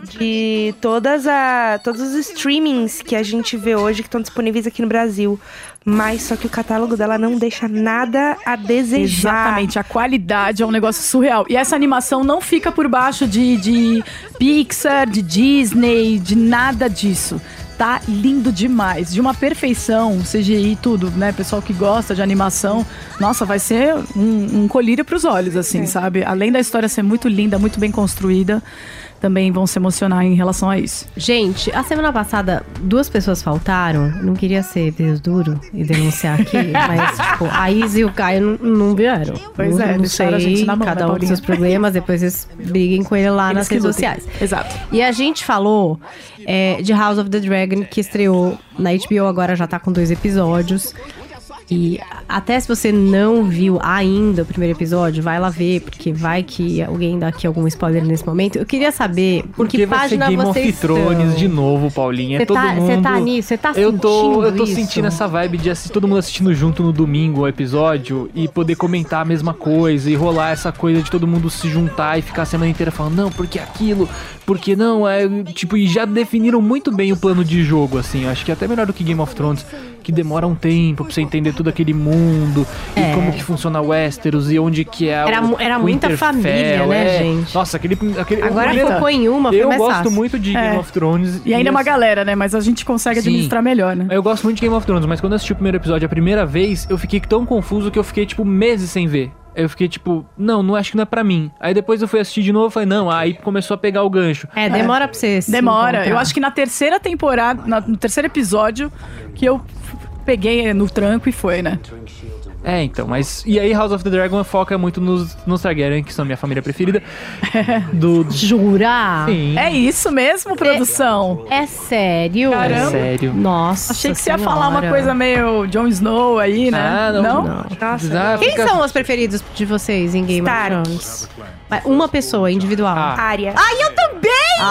D: de todos os streamings que a gente vê hoje que estão disponíveis aqui no Brasil. Mas só que o catálogo dela não deixa nada a desejar.
E: Exatamente, a qualidade é um negócio surreal. E essa animação não fica por baixo de Pixar, de Disney, de nada disso. Tá lindo demais, de uma perfeição, CGI, tudo, né? Pessoal que gosta de animação, nossa, vai ser um colírio pros olhos, assim, sabe? Além da história ser muito linda, muito bem construída, também vão se emocionar em relação a isso.
C: Gente, a semana passada, 2 pessoas faltaram. Não queria ser Deus duro e denunciar aqui, mas, tipo, a Isa e o Caio não vieram.
E: Pois não sei, a gente na mão,
C: cada um com seus problemas, depois vocês briguem com ele lá nas redes sociais.
E: Exato.
C: E a gente falou de House of the Dragon, que estreou na HBO, agora já tá com 2 episódios. E até se você não viu ainda o primeiro episódio, vai lá ver, porque vai que alguém dá aqui algum spoiler nesse momento. Eu queria saber por que página
B: Game
C: vocês
B: of Thrones
C: estão.
B: de novo, Paulinha.
C: Você tá nisso? Você tá sentindo
B: Eu tô
C: isso?
B: sentindo essa vibe de assistir todo mundo assistindo junto no domingo o episódio e poder comentar a mesma coisa e rolar essa coisa de todo mundo se juntar e ficar a semana inteira falando, não, porque aquilo, porque não, tipo, e já definiram muito bem o plano de jogo, assim. Acho que é até melhor do que Game of Thrones, que demora um tempo pra você entender todo aquele mundo e como que funciona Westeros e onde que é
C: Era muita família, né, gente?
B: Nossa, aquele
C: agora focou em uma, foi
B: eu
C: mais
B: gosto
C: fácil.
B: muito de Game of Thrones.
E: E ainda é uma galera, né? Mas a gente consegue administrar melhor, né?
B: Eu gosto muito de Game of Thrones, mas quando eu assisti o primeiro episódio a primeira vez, eu fiquei tão confuso que eu fiquei, tipo, meses sem ver. Eu fiquei tipo, não acho que não é pra mim. Aí depois eu fui assistir de novo e falei, não, aí começou a pegar o gancho.
C: Demora pra você
E: Demora.
C: encontrar.
E: Eu acho que na terceira temporada, no terceiro episódio, que eu peguei no tranco e foi, né?
B: Então, mas... E aí House of the Dragon foca muito nos Targaryen, que são minha família preferida.
C: Jura?
B: Sim.
E: É isso mesmo, produção?
C: É sério?
E: Caramba.
B: É sério.
C: Nossa
E: Achei que você ia
C: senhora.
E: falar uma coisa meio Jon Snow aí, né?
B: Não.
D: Nossa.
C: Quem são os preferidos de vocês em Game
D: Stark.
C: of Thrones? Uma pessoa, individual.
D: Arya.
C: Ai, eu também!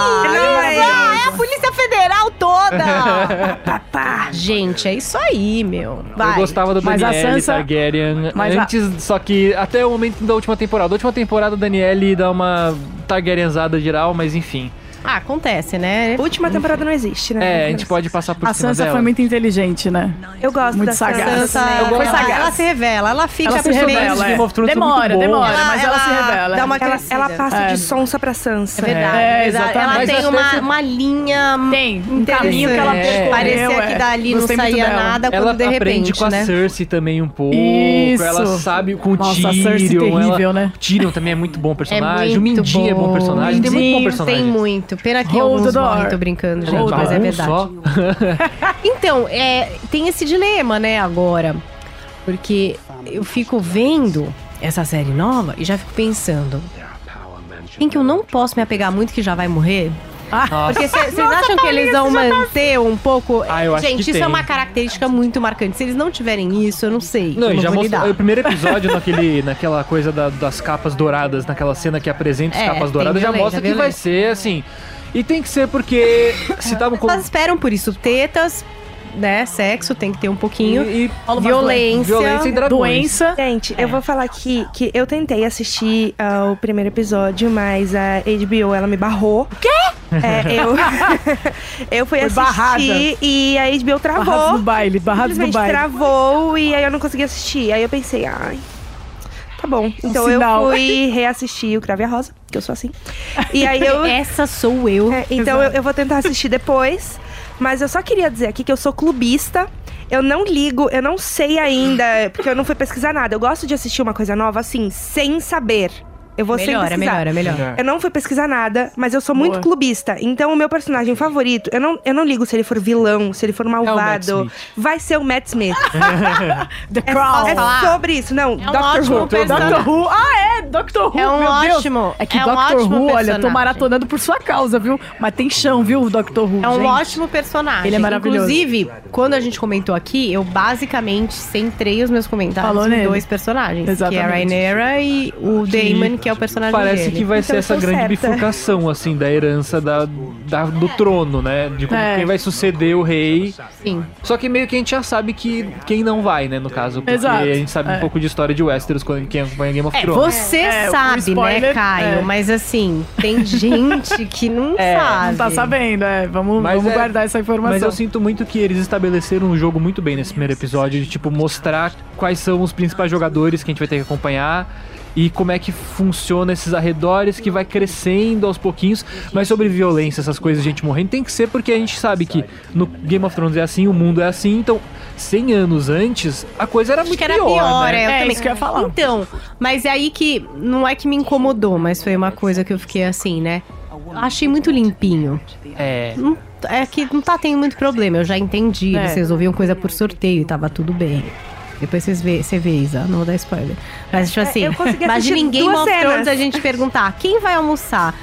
C: É a Polícia Federal toda! Gente, é isso aí, meu. Vai.
B: Eu gostava da
E: Mas a
B: Danielle
E: Sansa-
B: Targaryen
E: Mas
B: antes, só que até o momento da última temporada. A última temporada a Danielle dá uma Targaryenzada geral, mas enfim.
C: Acontece, né?
D: Última temporada não existe, né?
B: A gente pode passar por
E: A
B: cima
E: Sansa
B: dela.
E: foi muito inteligente, né?
D: Eu gosto
E: Muito
D: da
E: sagaz.
C: Sansa,
E: Foi sagaz.
C: ela se revela, ela fica
E: Ela se
C: meio-
E: revela,
B: Game of Thrones são muito
E: Demora,
B: boas.
E: mas ela se revela.
C: Dá uma
D: Ela
C: crescida.
D: passa de sonsa pra Sansa.
C: É verdade.
E: É,
C: Mas ela
E: exatamente.
C: tem
B: Mas até
C: uma linha
E: Tem um caminho que ela
B: É.
E: percorreu.
C: Parecia que dali não
E: Gostei muito
C: saía
E: dela.
C: nada
B: Ela
C: quando de
B: aprende
C: repente,
B: com a
C: né?
B: Cersei também um pouco.
E: Isso.
B: Ela sabe com o
E: Nossa, a
B: Tyrion.
E: Cersei terrível, né?
B: Tyrion também é muito bom personagem.
C: É
B: o
C: muito
B: Mindy é bom
C: bom.
B: personagem. Tem muito bom
C: Tem
B: personagem.
C: muito. Pena que
E: Hold
C: alguns
E: the door.
C: morrem, tô brincando, gente,
E: Hold
C: mas
E: the
C: é
B: Um
C: verdade.
B: só.
C: Então, tem esse dilema, né, agora. Porque eu fico vendo essa série nova e já fico pensando... Quem que eu não posso me apegar muito que já vai morrer?
B: Nossa.
C: Porque vocês acham que eles vão manter um pouco...
B: Eu acho
C: Gente,
B: que
C: isso
B: tem.
C: é uma característica muito marcante. Se eles não tiverem isso, eu não sei.
B: Não,
C: como
B: e já
C: eu vou
B: mostrou
C: lidar.
B: o primeiro episódio naquela coisa das capas douradas, naquela cena que apresenta as capas
C: tem
B: douradas, já
C: violência,
B: mostra que vai
C: violência.
B: ser assim. E tem que ser porque se estavam com
C: Elas esperam por isso. Tetas, né, sexo, tem que ter um pouquinho.
B: e
C: Violência.
B: violência e dragões.
E: Doença.
D: Gente, eu vou falar aqui que eu tentei assistir o primeiro episódio, mas a HBO, ela me barrou. O quê? Eu fui
E: Foi
D: assistir
E: barrada.
D: e a HBO
E: Barrados
D: travou.
E: no baile, barrados no
D: Simplesmente
E: baile.
D: travou e aí eu não consegui assistir. Aí eu pensei, ai... Tá bom. Então eu
E: sinal.
D: fui reassistir o Crave a Rosa, que eu sou assim. E aí eu...
C: Essa sou eu.
D: então eu vou tentar assistir depois. Mas eu só queria dizer aqui que eu sou clubista. Eu não ligo, eu não sei ainda, porque eu não fui pesquisar nada. Eu gosto de assistir uma coisa nova, assim, sem saber. Eu vou sem pesquisar.
C: É melhor.
D: Eu não fui pesquisar nada, mas eu sou muito
E: Boa.
D: clubista. Então, o meu personagem favorito, eu não ligo se ele for vilão, se ele for
B: Matt
D: malvado.
B: Smith.
D: Vai ser o Matt Smith.
E: The
D: É,
E: Crown.
D: é sobre isso. Não, Doctor
C: ótimo
D: Who.
C: personagem.
E: Doctor Who. Doctor Who,
C: É um
E: meu Deus.
C: ótimo-
E: É que
C: é um
E: Doctor
C: ótimo
E: Who, olha, tô
C: personagem.
E: maratonando por sua causa, viu? Mas tem chão, viu, Doctor Who,
C: É um
E: gente.
C: ótimo personagem.
E: Ele é maravilhoso.
C: Inclusive, quando a gente comentou aqui, eu basicamente centrei os meus comentários
E: Falou
C: em
E: nele.
C: 2 personagens. Que é a
E: Exatamente.
C: Rhaenyra e o Daemon, que é o personagem
B: Parece
C: dele.
B: que vai
D: Então
B: ser
D: eu
B: essa
D: tô
B: grande
D: certa.
B: bifurcação, assim, da herança do trono, né? De como
E: É.
B: quem vai suceder o rei.
C: Sim.
B: Só que meio que a gente já sabe que quem não vai, né, no caso. Porque
E: Exato.
B: a gente sabe um pouco de história de Westeros quando quem acompanha Game of Thrones.
C: Você
E: É, o
C: sabe,
E: spoiler,
C: né, Caio?
E: é.
C: Mas assim, tem gente que não sabe.
E: Não tá sabendo, Vamos
B: Mas
E: guardar essa informação.
B: Mas eu sinto muito que eles estabeleceram um jogo muito bem nesse primeiro episódio, de tipo, mostrar quais são os principais jogadores que a gente vai ter que acompanhar e como é que funciona esses arredores que vai crescendo aos pouquinhos. Mas sobre violência, essas coisas de gente morrendo, tem que ser porque a gente sabe que no Game of Thrones é assim, o mundo é assim, então 100 anos antes a coisa era
C: Acho
B: muito
C: que era
B: pior,
C: pior,
B: né?
C: eu
E: É,
C: também.
E: isso que eu ia falar.
C: Então, mas é aí que não é que me incomodou, mas foi uma coisa que eu fiquei assim, né? Achei muito limpinho.
B: É.
C: É que não tá tendo muito problema, eu já entendi.
E: É.
C: Eles resolviam coisa por sorteio e tava tudo bem. Depois você vê, Isa, não vou dar spoiler. Mas, tipo assim,
D: eu consegui
C: imagina
D: assistir
C: em Game
D: duas
C: of Thrones
D: cenas.
C: a gente perguntar quem vai almoçar?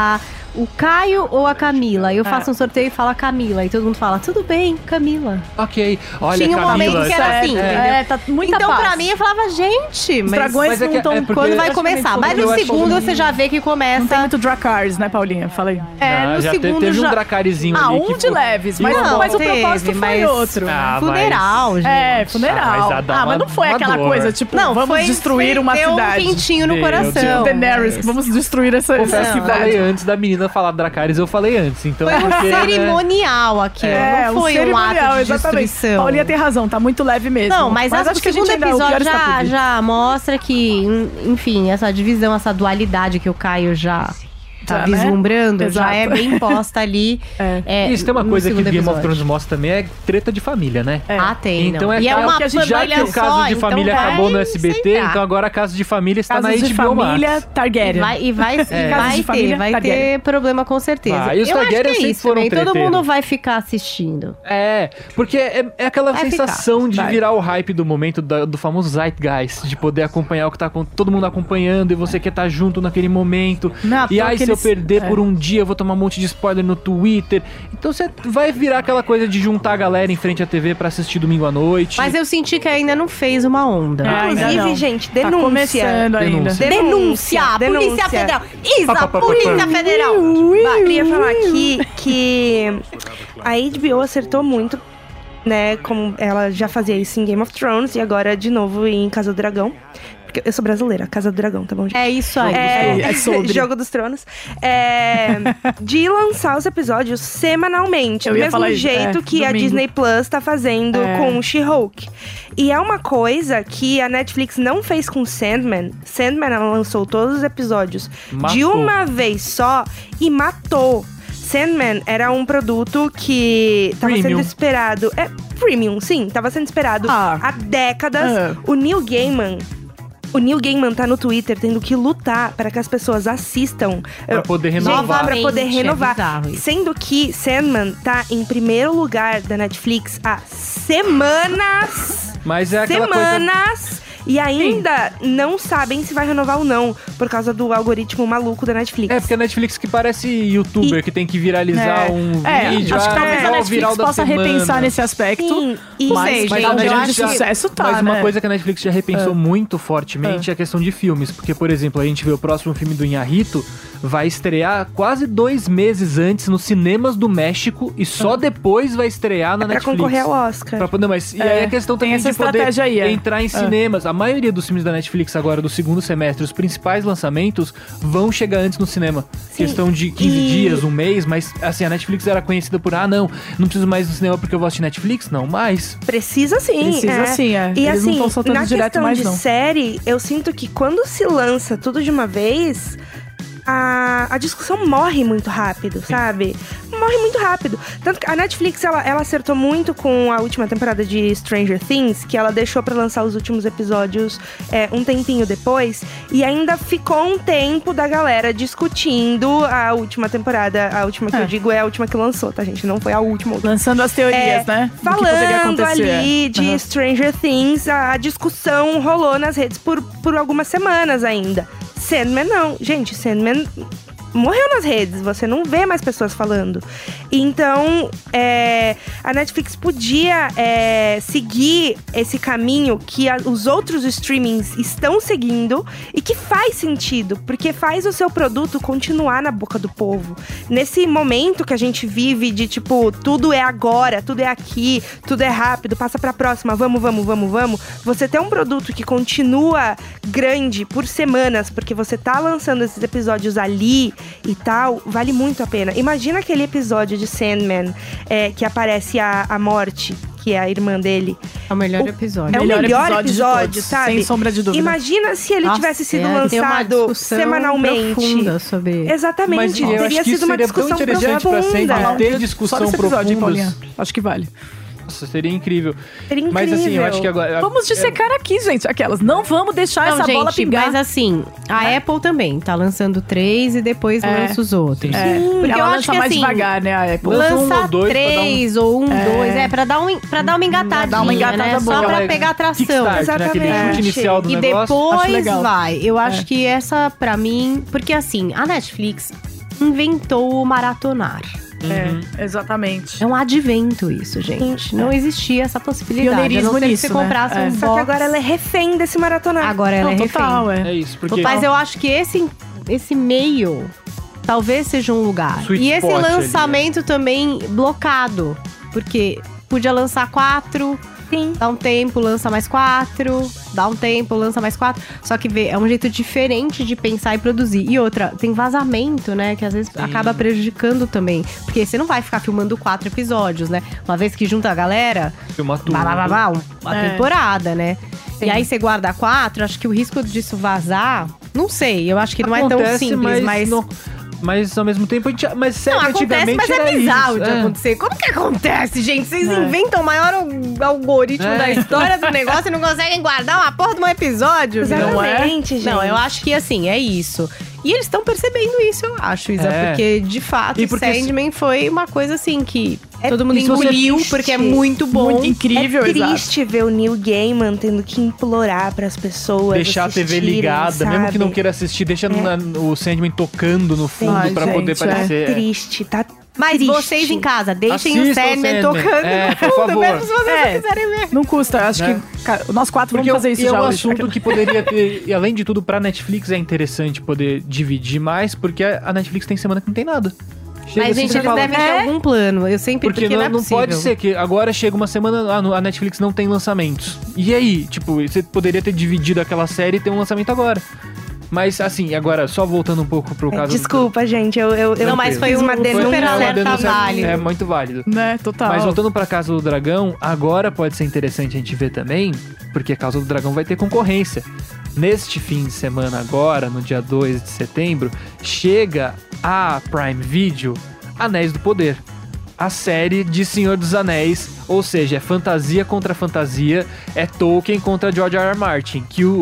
C: O Caio ou a Camila? Eu faço um sorteio e falo a Camila. E todo mundo fala, tudo bem, Camila.
B: Ok, olha,
C: Tinha um
B: Camila,
C: momento que era assim, entendeu?
E: tá muita
C: Então,
E: paz.
C: pra mim, eu falava, gente,
E: Os
C: mas
E: dragões
B: mas é
E: não
B: que-
E: estão...
B: é porque-
C: quando vai
E: praticamente
C: começar? Mas
B: eu
C: no
B: acho
C: segundo
B: que-
C: você já vê que
E: Não tem
C: começa.
E: muito Dracars, né, Paulinha? Fala aí.
C: No
B: já
C: segundo
B: teve
C: já...
B: um dracarizinho ali. que
E: Um de
B: foi-
E: leves,
B: E
E: mas,
B: uma
E: mas o
C: teve,
E: propósito foi
C: mas-
E: outro.
B: Ah,
C: Funeral, gente.
E: É, funeral.
B: mas a dama
E: Mas não foi aquela
B: dor.
E: coisa, tipo,
C: Não,
E: vamos
C: foi
E: destruir uma
C: deu
E: cidade.
C: um quentinho no
B: Meu
C: coração.
B: Deus.
E: Daenerys, vamos destruir essa
B: Confesso que
C: Não,
B: falei
E: cidade.
B: antes da menina falar Dracarys, eu falei antes. Então,
C: Foi um
B: porque, né?
C: cerimonial aquilo, não foi um ato de destruição.
E: Paulinha tem razão, tá muito leve mesmo.
C: Não, mas acho que o segundo episódio já mostra que, enfim, essa divisão, essa dualidade que o Caio já tá
E: Já, né?
C: vislumbrando, já
E: Exato.
C: é bem posta ali.
B: Isso tem uma
C: no
B: coisa que o
C: segundo
B: Game of
C: episódio.
B: Thrones mostra também, é treta de família, né?
C: Ah, tem,
B: Então
C: não.
B: é
C: E é
B: claro
C: uma
B: que a gente, já que
C: família
B: o caso
C: só,
B: de família
C: então
B: acabou no
C: vai
B: SBT,
C: sentar.
B: então agora a Casa de Família está
E: Casos
B: na
E: de
B: HBO
E: família
B: Max.
E: Targaryen.
C: Vai
E: Casos de família
C: vai
E: Targaryen.
C: ter problema com certeza.
B: Vai, e os
C: eu acho que
B: Targaryen
C: é
B: sempre
C: isso
B: foram
C: também. Todo
B: treteiros.
C: mundo vai ficar assistindo.
B: É, porque é aquela
C: Vai
B: sensação
C: ficar,
B: de
E: vai.
B: virar o hype do momento do famoso Zeitgeist, de poder acompanhar o que tá todo mundo acompanhando e você quer estar junto naquele momento.
E: Não é à
B: E
E: toa
B: aí,
E: que
B: se eu
E: eles-
B: perder por um dia, eu vou tomar um monte de spoiler no Twitter. Então você vai virar aquela coisa de juntar a galera em frente à TV pra assistir domingo à noite.
C: Mas eu senti que ainda não fez uma onda.
E: Ainda
D: Inclusive,
E: não.
D: gente,
E: Tá
D: denúncia.
E: começando ainda.
B: Denúncia.
C: Denúncia! Polícia Federal! Isa, Polícia Federal!
D: Eu queria falar aqui que a HBO acertou muito, né? Como ela já fazia isso em Game of Thrones e agora de novo em Casa do Dragão. Porque eu sou brasileira, Casa do Dragão, tá bom, gente?
C: É isso aí.
E: É sobre.
D: Jogo dos Tronos. De lançar os episódios semanalmente.
E: Eu
D: Do
E: ia
D: mesmo
E: falar isso,
D: jeito que a
E: domingo.
D: Disney Plus tá fazendo com She-Hulk. E é uma coisa que a Netflix não fez com Sandman. Sandman, ela lançou todos os episódios de
B: Matou.
D: uma vez só e matou. Sandman era um produto que tava sendo
B: Premium.
D: esperado. É premium, sim. Tava sendo esperado há décadas. O Neil Gaiman tá no Twitter tendo que lutar para que as pessoas assistam.
B: Pra poder renovar.
D: Pra poder
C: Novamente,
D: renovar.
C: é bizarro isso.
D: Sendo que Sandman tá em primeiro lugar da Netflix há semanas.
B: Mas é aquela coisa...
D: E ainda não sabem se vai renovar ou não, por causa do algoritmo maluco da Netflix.
B: É, porque a Netflix que parece youtuber, que tem que viralizar um vídeo.
E: Acho que talvez a
B: igual o viral
E: Netflix
B: da
E: possa
B: semana.
E: repensar nesse aspecto.
D: Sim, e
E: Mas
C: sei,
E: vai
C: gente,
E: dar um
C: eu
E: grande
C: acho que-
E: sucesso, tá,
B: Mas
E: né?
B: uma coisa que a Netflix já repensou muito fortemente é a questão de filmes. Porque, por exemplo, a gente vê o próximo filme do Inharrito, vai estrear quase 2 meses antes nos cinemas do México e só depois vai estrear na
D: pra
B: Netflix.
D: concorrer ao Oscar.
B: E aí a questão
E: tem
B: também
E: essa
B: de poder
E: estratégia aí,
B: entrar em cinemas. A maioria dos filmes da Netflix agora do segundo semestre, os principais lançamentos vão chegar antes no cinema.
D: Sim.
B: Questão de 15 dias, um mês, mas assim, a Netflix era conhecida por, não preciso mais do cinema porque eu vou assistir Netflix? Não, mais.
D: Precisa sim.
E: Precisa sim, é.
D: E
E: Eles não
D: assim,
E: tão soltando
D: na
E: direto
D: questão
E: mais,
D: de
E: não.
D: série, eu sinto que quando se lança tudo de uma vez, a discussão morre muito rápido, sabe? Morre muito rápido. Tanto que a Netflix, ela acertou muito com a última temporada de Stranger Things, que ela deixou pra lançar os últimos episódios um tempinho depois. E ainda ficou um tempo da galera discutindo a última temporada. A última que eu digo é a última que lançou, tá, gente? Não foi a última.
E: Lançando as teorias, né? Do que poderia
D: Falando
E: acontecer.
D: ali de Stranger Things, a discussão rolou nas redes por algumas semanas ainda. Sandman não. Gente, Sandman morreu nas redes, você não vê mais pessoas falando. Então, a Netflix podia seguir esse caminho que os outros streamings estão seguindo e que faz sentido, porque faz o seu produto continuar na boca do povo. Nesse momento que a gente vive de, tipo, tudo é agora, tudo é aqui, tudo é rápido, passa pra próxima, vamos. Você ter um produto que continua grande por semanas, porque você tá lançando esses episódios ali e tal, vale muito a pena. Imagina aquele episódio de Sandman que aparece a Morte, que é a irmã dele.
C: É o melhor episódio.
D: É o melhor episódio,
E: de todos,
D: sabe?
E: sem sombra de dúvida.
D: Imagina se ele tivesse sido
C: tem uma
D: lançado
C: discussão
D: semanalmente.
C: profunda sobre...
D: Exatamente,
B: Mas eu acho
D: teria
B: que
D: sido
B: isso
D: uma
B: seria
D: discussão
B: tão interessante pra sempre
D: profunda.
B: ter
E: Só
B: discussão
E: nesse episódio, hein,
B: profunda.
E: Paulinha? Acho que vale.
B: Nossa, seria incrível.
D: Seria
B: Mas assim, eu
D: incrível.
B: acho que agora...
E: Vamos dissecar aqui, gente, aquelas. Não vamos deixar
C: Não,
E: essa bola
C: gente,
E: pingar.
C: mas assim, a Apple também tá lançando 3 e depois lança os outros.
E: Porque
C: eu
E: ela
C: acho
E: lança
C: que
E: mais
C: assim,
E: devagar, né, a Apple.
B: Lança um
C: Lançar
B: ou dois pra dar
C: 3 ou 2, pra dar uma engatadinha,
E: dar uma engatada
C: né?
E: boa.
C: Só pra
B: Aquela
C: pegar tração.
B: kickstart, né? Aquele
D: Exatamente.
B: chute inicial do
C: E
B: negócio.
E: Acho
C: depois
E: legal.
C: vai. Eu acho que essa, pra mim... Porque assim, a Netflix inventou o maratonar.
E: Exatamente.
C: É um advento isso, gente. Não existia essa possibilidade.
E: Pioneirismo
C: a não ser que
E: nisso,
C: você
E: né?
C: comprasse um box.
D: Só que agora ela é refém desse maratonar.
C: Agora ela
E: Não,
C: é
E: total,
C: refém.
B: É isso, porque...
C: Mas eu acho que esse meio talvez seja um lugar.
B: Sweet
C: E esse
B: spot ali, né?
C: lançamento também blocado. Porque podia lançar 4,
D: Sim.
C: dá um tempo, lança mais 4, dá um tempo, lança mais 4. Só que é um jeito diferente de pensar e produzir. E outra, tem vazamento, né? Que às vezes acaba prejudicando também. Porque você não vai ficar filmando 4 episódios, né? Uma vez que junta a galera,
B: Filma tudo.
C: uma temporada, né? E aí você guarda 4, acho que o risco disso vazar, não sei, eu acho que não é tão
B: Acontece,
C: simples, mas...
B: Mas ao mesmo tempo, mas sério,
C: Não, acontece, mas é bizarro de
B: é.
C: acontecer. Como que acontece, gente? Vocês inventam o maior algoritmo da história do negócio e não conseguem guardar uma porra de um episódio?
D: Exatamente, gente.
C: Não, eu acho que assim, é isso. E eles estão percebendo isso, eu acho, Isa.
B: É.
C: Porque, de fato,
B: E porque
C: Sandman foi uma coisa assim que todo mundo
D: e se você
C: engoliu,
D: assiste,
C: porque é muito bom.
E: Muito incrível,
D: é
E: exato.
D: triste ver o Neil Gaiman tendo que implorar pras pessoas
B: Deixar a TV
D: assistirem,
B: ligada, mesmo que não
D: sabe?
B: queira assistir, deixa o Sandman tocando no fundo
E: Ai,
B: pra
E: gente,
B: poder
E: é.
B: aparecer.
D: Triste, tá
C: Mas
D: triste.
C: vocês em casa, deixem
B: Assistam
C: o Sandman
B: o Sandman.
C: tocando
B: É,
C: no
B: por
C: fundo,
B: favor.
C: mesmo se vocês
E: É.
C: não quiserem ver.
E: Não custa, acho
B: Né?
E: que nós 4 vamos
B: Porque
E: fazer isso
B: é
E: já
B: um
E: hoje.
B: assunto que poderia ter, e além de tudo, pra Netflix é interessante poder dividir mais, porque a Netflix tem semana que não tem nada.
C: Mas, gente, eles devem ter algum plano. Eu sempre...
B: Porque não pode ser que agora chega uma semana, a Netflix não tem lançamentos. E aí? Tipo, você poderia ter dividido aquela série e ter um lançamento agora. Mas, assim, agora, só voltando um pouco pro caso...
D: Desculpa, gente,
C: Não, mas foi uma denúncia válido.
B: É muito válido.
E: Né, total.
B: Mas voltando pra Casa do Dragão, agora pode ser interessante a gente ver também, porque a Casa do Dragão vai ter concorrência. Neste fim de semana agora, no dia 2 de setembro, chega a Prime Video Anéis do Poder. A série de Senhor dos Anéis, ou seja, é fantasia contra fantasia, é Tolkien contra George R. R. Martin, que o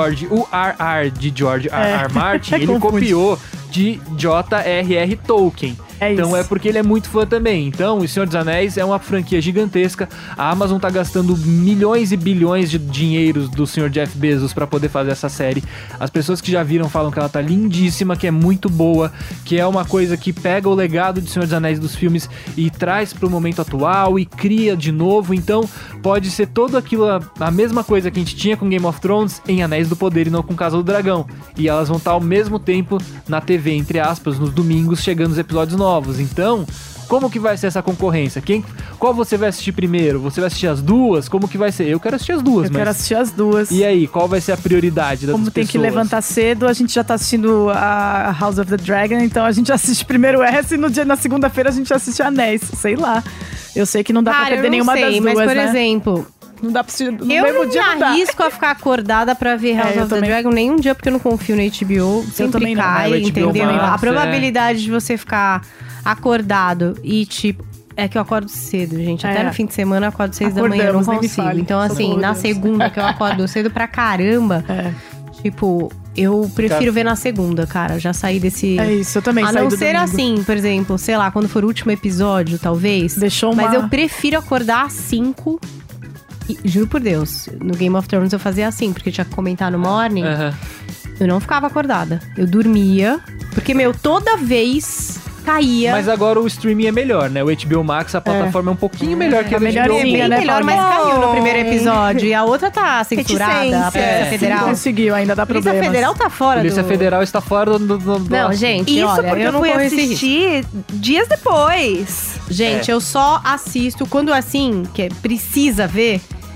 B: R.R. de George R. R. Martin, ele copiou de J.R.R. Tolkien. Então é porque ele é muito fã também. Então, O Senhor dos Anéis é uma franquia gigantesca. A Amazon tá gastando milhões e bilhões de dinheiros do Sr. Jeff Bezos pra poder fazer essa série. As pessoas que já viram falam que ela tá lindíssima, que é muito boa, que é uma coisa que pega o legado de Senhor dos Anéis dos filmes e traz pro momento atual e cria de novo. Então, pode ser tudo aquilo, a mesma coisa que a gente tinha com Game of Thrones em Anéis do Poder e não com Casa do Dragão. E elas vão estar ao mesmo tempo na TV, entre aspas, nos domingos, chegando os episódios novos. Então, como que vai ser essa concorrência? Qual você vai assistir primeiro? Você vai assistir as duas? Como que vai ser? Eu quero assistir as duas.
E: Quero assistir as duas.
B: E aí, qual vai ser a prioridade das pessoas?
E: Como tem que levantar cedo, a gente já tá assistindo a House of the Dragon, então a gente assiste primeiro essa e na segunda-feira a gente assiste Anéis. Sei lá. Eu sei que não dá pra perder nenhuma das duas,
C: mas, por exemplo...
E: Não dá pra assistir no
C: eu
E: mesmo dia.
C: Eu não me arrisco a ficar acordada pra ver House of the Dragon nenhum dia, porque eu não confio na HBO. Sempre cai, entendeu? A probabilidade de você ficar acordado e tipo... É que eu acordo cedo, gente. Até no fim de semana eu acordo 6 da manhã, eu não consigo. Então, assim, na segunda que eu acordo cedo pra caramba... Tipo, eu prefiro ver na segunda, cara. Já saí desse...
E: É isso, eu também saí do domingo. A não ser
C: assim, por exemplo, sei lá, quando for o último episódio, talvez. Mas eu prefiro acordar às 5... E, juro por Deus, no Game of Thrones eu fazia assim, porque eu tinha que comentar no morning. Eu não ficava acordada. Eu dormia, porque, toda vez caía.
B: Mas agora o streaming é melhor, né? O HBO Max, a plataforma é um pouquinho melhor que a do HBO.
C: É bem melhor, mas caiu no primeiro episódio. E a outra tá censurada, a Polícia Federal.
E: Não conseguiu, ainda dá problemas.
C: A Polícia Federal tá fora
B: Polícia Federal está fora do...
C: Não, gente,
D: isso
C: olha,
D: porque eu fui assistir dias depois.
C: Gente, eu só assisto quando assim, que precisa ver.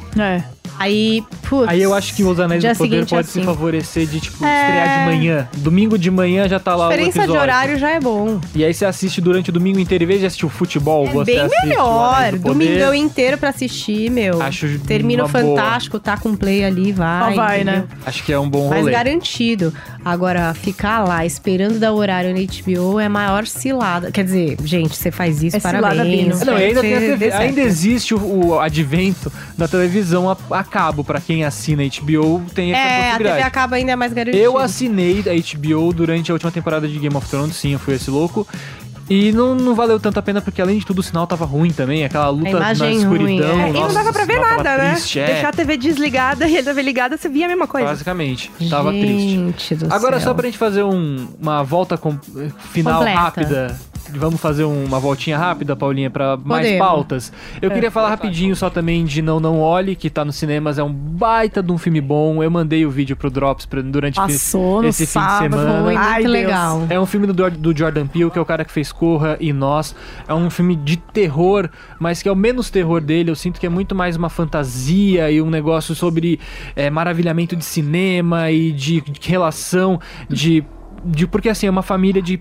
C: Aí, putz...
B: Aí eu acho que Os Anéis do Poder pode se favorecer de, estrear de manhã. Domingo de manhã já tá lá o episódio.
C: A diferença de horário já é bom.
B: E aí você assiste durante o domingo inteiro. Em vez de assistir o futebol, você
C: bem
B: assiste
C: melhor. Domingão inteiro pra assistir, Acho termina o Fantástico, tá com play ali, vai.
E: Só vai, né?
B: Acho que é um bom rolê.
C: Mas garantido. Agora, ficar lá esperando dar horário na HBO é a maior cilada. Quer dizer, gente, você faz isso, parabéns.
B: Não, ainda tem a TV. Ainda existe o advento da televisão a cabo. Pra quem assina a HBO, tem essa possibilidade.
C: A TV acaba ainda mais garantida.
B: Eu assinei a HBO durante a última temporada de Game of Thrones, sim, eu fui esse louco. E não valeu tanto a pena, porque além de tudo o sinal tava ruim também, aquela luta na escuridão.
D: E não dava pra ver nada, né?
B: Triste,
D: Deixar a TV desligada e a TV ligada, você via a mesma coisa.
B: Basicamente, tava triste. Agora, só pra gente fazer uma volta final rápida. Vamos fazer uma voltinha rápida, Paulinha, pra mais pautas. Eu queria falar rapidinho só também de Não Olhe, que tá nos cinemas, é um baita de um filme bom. Eu mandei o vídeo pro Drops durante esse fim de semana.
C: Foi muito legal.
B: É um filme do Jordan Peele, que é o cara que fez Corra e Nós. É um filme de terror, mas que é o menos terror dele. Eu sinto que é muito mais uma fantasia e um negócio sobre maravilhamento de cinema e de relação, porque assim, é uma família de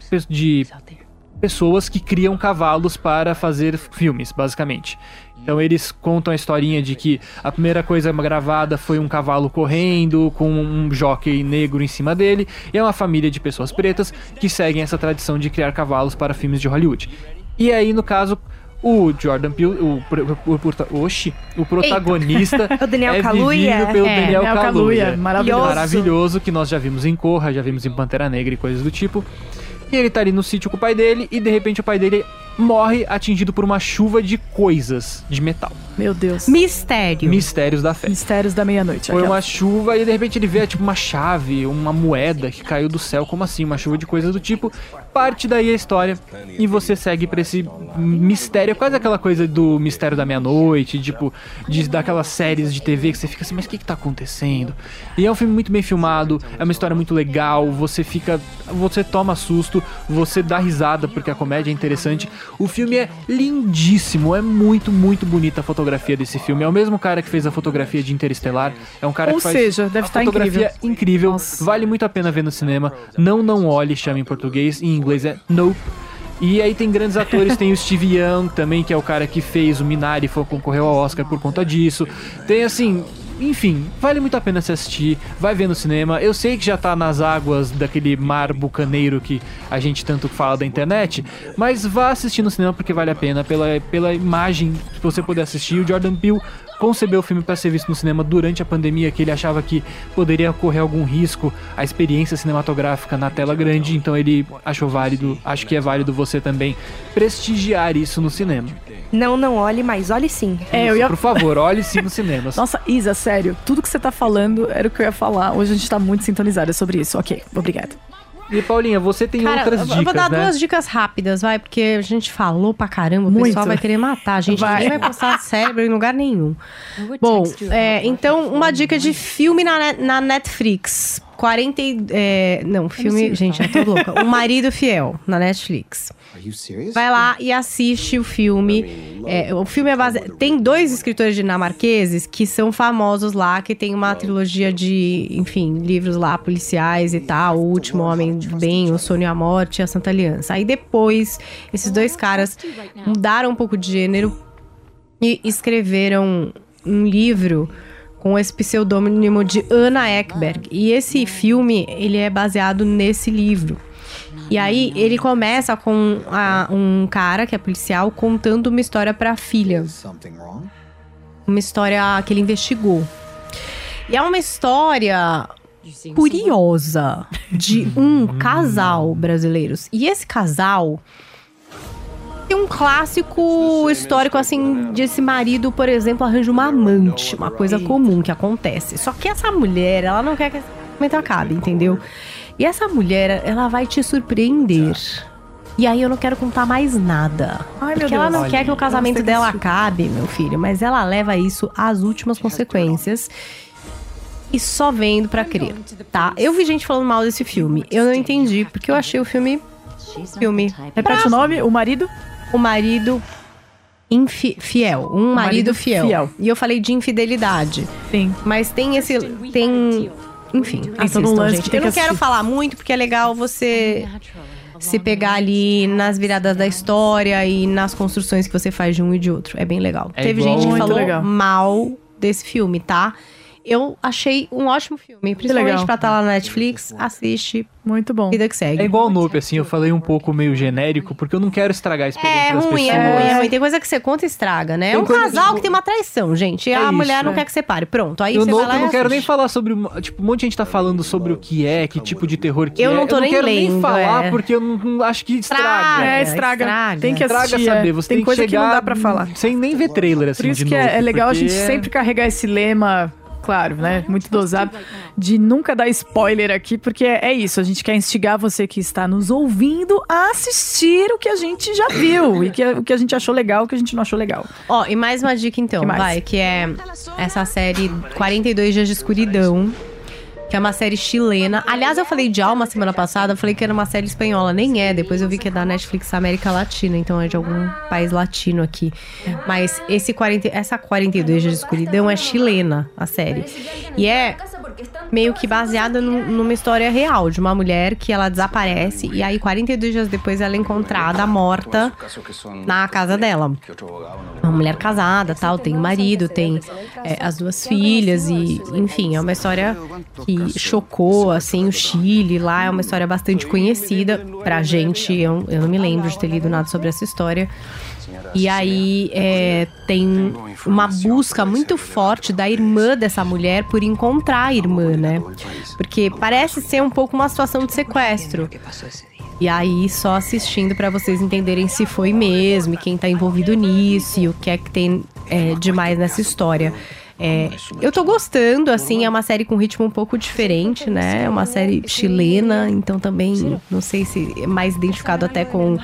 B: pessoas que criam cavalos para fazer filmes, basicamente. Então eles contam a historinha de que a primeira coisa gravada foi um cavalo correndo com um jockey negro em cima dele, e é uma família de pessoas pretas que seguem essa tradição de criar cavalos para filmes de Hollywood. E aí, no caso, o Jordan Peele, o protagonista
D: o Daniel
B: é
D: Kaluuya.
B: vivido pelo Daniel Kaluuya.
E: Maravilhoso,
B: que nós já vimos em Corra, já vimos em Pantera Negra e coisas do tipo. E ele tá ali no sítio com o pai dele, e de repente o pai dele morre atingido por uma chuva de coisas de metal.
E: Meu Deus.
B: Mistérios da Fé.
E: Mistérios da Meia-Noite.
B: Foi uma chuva e de repente ele vê tipo uma chave, uma moeda que caiu do céu. Como assim? Uma chuva de coisas do tipo. Parte daí a história e você segue pra esse mistério. Quase aquela coisa do Mistério da Meia-Noite, tipo, daquelas séries de TV que você fica assim, mas o que tá acontecendo? E é um filme muito bem filmado, é uma história muito legal, você toma susto, você dá risada porque a comédia é interessante. O filme é lindíssimo, é muito, muito bonita a fotografia desse filme. É o mesmo cara que fez a fotografia de Interestelar, é um cara que faz
E: deve estar
B: fotografia incrível. Nossa. Vale muito a pena ver no cinema. Não olhe, chama em português, em inglês é Nope. E aí tem grandes atores, tem o Steve Young também, que é o cara que fez o Minari, concorreu ao Oscar por conta disso. Tem assim... Enfim, vale muito a pena se assistir, vai ver no cinema. Eu sei que já tá nas águas daquele mar bucaneiro que a gente tanto fala da internet, mas vá assistir no cinema porque vale a pena, pela imagem que você puder assistir. O Jordan Peele concebeu o filme para ser visto no cinema durante a pandemia, que ele achava que poderia ocorrer algum risco à experiência cinematográfica na tela grande, então ele achou válido, acho que é válido você também prestigiar isso no cinema.
D: Não olhe, mas olhe sim.
B: Por favor, olhe sim nos cinemas.
E: Nossa, Isa, sério, tudo que você tá falando era o que eu ia falar. Hoje a gente tá muito sintonizada sobre isso. Ok, obrigada.
B: E Paulinha, você tem outras dicas, né?
C: Eu vou dar 2 dicas rápidas, vai, porque a gente falou pra caramba, o pessoal vai querer matar a gente. A gente vai postar cérebro em lugar nenhum. Bom, então, uma dica de filme na Netflix. Gente, eu tô louca. O Marido Fiel, na Netflix. Vai lá e assiste o filme. O filme é baseado... Tem 2 escritores dinamarqueses que são famosos lá, que tem uma trilogia de, enfim, livros lá, policiais e tal. O Último Homem do Bem, O Sonho e a Morte e A Santa Aliança. Aí depois, esses 2 caras mudaram um pouco de gênero e escreveram um livro com esse pseudônimo de Anna Ekberg. E esse filme, ele é baseado nesse livro. E aí, ele começa com um cara que é policial contando uma história pra filha. Uma história que ele investigou. E é uma história curiosa de um casal brasileiro. E esse casal... tem um clássico histórico, assim, de esse marido, por exemplo, arranja uma amante. Uma coisa comum que acontece. Só que essa mulher, ela não quer que esse casamento acabe, entendeu? E essa mulher, ela vai te surpreender. E aí eu não quero contar mais nada. Porque ela não quer que o casamento dela acabe, meu filho. Mas ela leva isso às últimas consequências. E só vendo pra crer, tá? Eu vi gente falando mal desse filme. Eu não entendi, porque eu achei o filme...
E: Repete o nome, O Marido?
C: O Marido Fiel. Um marido fiel. E eu falei de infidelidade.
E: Sim.
C: Mas tem esse... Enfim, assistam, gente. Eu não quero falar muito, porque é legal você se pegar ali nas viradas da história e nas construções que você faz de um e de outro. É bem legal. Teve gente que falou mal desse filme, tá? Eu achei um ótimo filme, principalmente pra estar lá na Netflix. Assiste.
E: Muito bom.
C: Vida que segue.
B: É igual o Nope, assim, eu falei um pouco meio genérico, porque eu não quero estragar a experiência das pessoas.
C: É ruim. Tem coisa que você conta e estraga, né? É um casal que tem uma traição, gente. E a mulher não quer que separe. Pronto, aí você vai lá e
B: eu não quero nem falar sobre... Tipo, um monte de gente tá falando sobre o que é, que tipo de terror que é.
C: Eu não tô nem lendo. Eu não quero nem
B: falar, porque eu não acho que estraga.
E: Estraga. Tem que assistir.
B: Estraga saber. Você tem
E: coisa
B: que chegar
E: que não dá pra falar.
B: Sem nem ver trailer, assim,
E: por isso
B: de
E: que
B: novo.
E: É legal a gente sempre carregar esse lema... Claro, né? Muito dosado. De nunca dar spoiler aqui, porque é isso. A gente quer instigar você que está nos ouvindo a assistir o que a gente já viu. E o que a gente achou legal, o que a gente não achou legal.
C: Ó, e mais uma dica então, que é essa série 42 Dias de Escuridão. Que é uma série chilena. Aliás, eu falei de Alma semana passada, eu falei que era uma série espanhola. Nem é, depois eu vi que é da Netflix América Latina, então é de algum país latino aqui. Mas essa 42 Dias de Escuridão é chilena, a série. E é meio que baseada numa história real, de uma mulher que ela desaparece, e aí 42 dias depois ela é encontrada morta na casa dela. Uma mulher casada, tal, tem um marido, tem as 2 filhas, e enfim, é uma história que chocou, assim, o Chile lá, é uma história bastante conhecida pra gente, eu não me lembro de ter lido nada sobre essa história. E aí tem uma busca muito forte da irmã dessa mulher por encontrar a irmã, né? Porque parece ser um pouco uma situação de sequestro. E aí, só assistindo pra vocês entenderem se foi mesmo, e quem tá envolvido nisso, e o que é que tem demais nessa história. Eu tô gostando, assim, é uma série com ritmo um pouco diferente, né? É uma série chilena, então também não sei se é mais identificado até com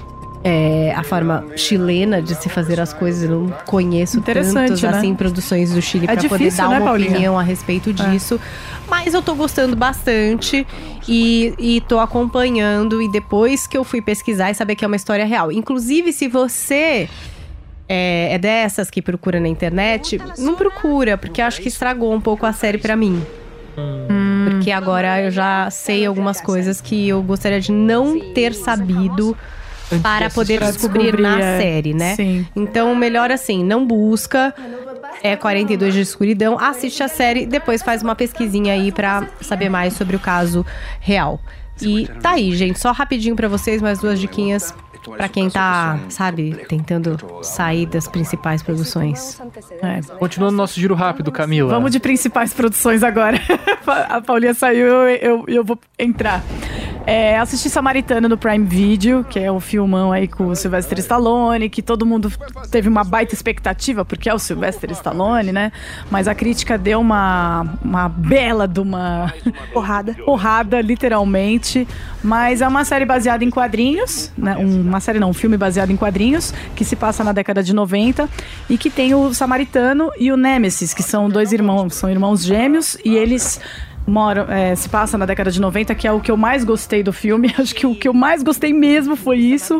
C: a forma chilena de se fazer as coisas. Eu não conheço tantas,
E: né?
C: assim, produções do Chile pra poder dar uma opinião a respeito disso. Mas eu tô gostando bastante e tô acompanhando. E depois que eu fui pesquisar e saber que é uma história real. Inclusive, se você é dessas que procura na internet, não procura, porque eu acho que estragou um pouco a série pra mim. Porque agora eu já sei algumas coisas que eu gostaria de não ter sabido para poder descobrir na série, né?
E: Sim.
C: Então, melhor assim, não busca 42 de escuridão, assiste a série, depois faz uma pesquisinha aí pra saber mais sobre o caso real. E tá aí, gente, só rapidinho pra vocês, mais 2 diquinhas pra quem tá, sabe, tentando sair das principais produções.
B: Continuando nosso giro rápido, Camila.
E: Vamos de principais produções agora. A Paulinha saiu, eu vou entrar. Assisti Samaritano no Prime Video, que é um filmão aí com o Sylvester Stallone, que todo mundo teve uma baita expectativa, porque é o Sylvester Stallone, né? Mas a crítica deu uma bela de uma porrada, literalmente. Mas é uma série baseada em quadrinhos, né? Um filme baseado em quadrinhos, que se passa na década de 90, e que tem o Samaritano e o Nemesis, que são são irmãos gêmeos, e eles se passa na década de 90, que é o que eu mais gostei do filme. Acho que o que eu mais gostei mesmo foi isso.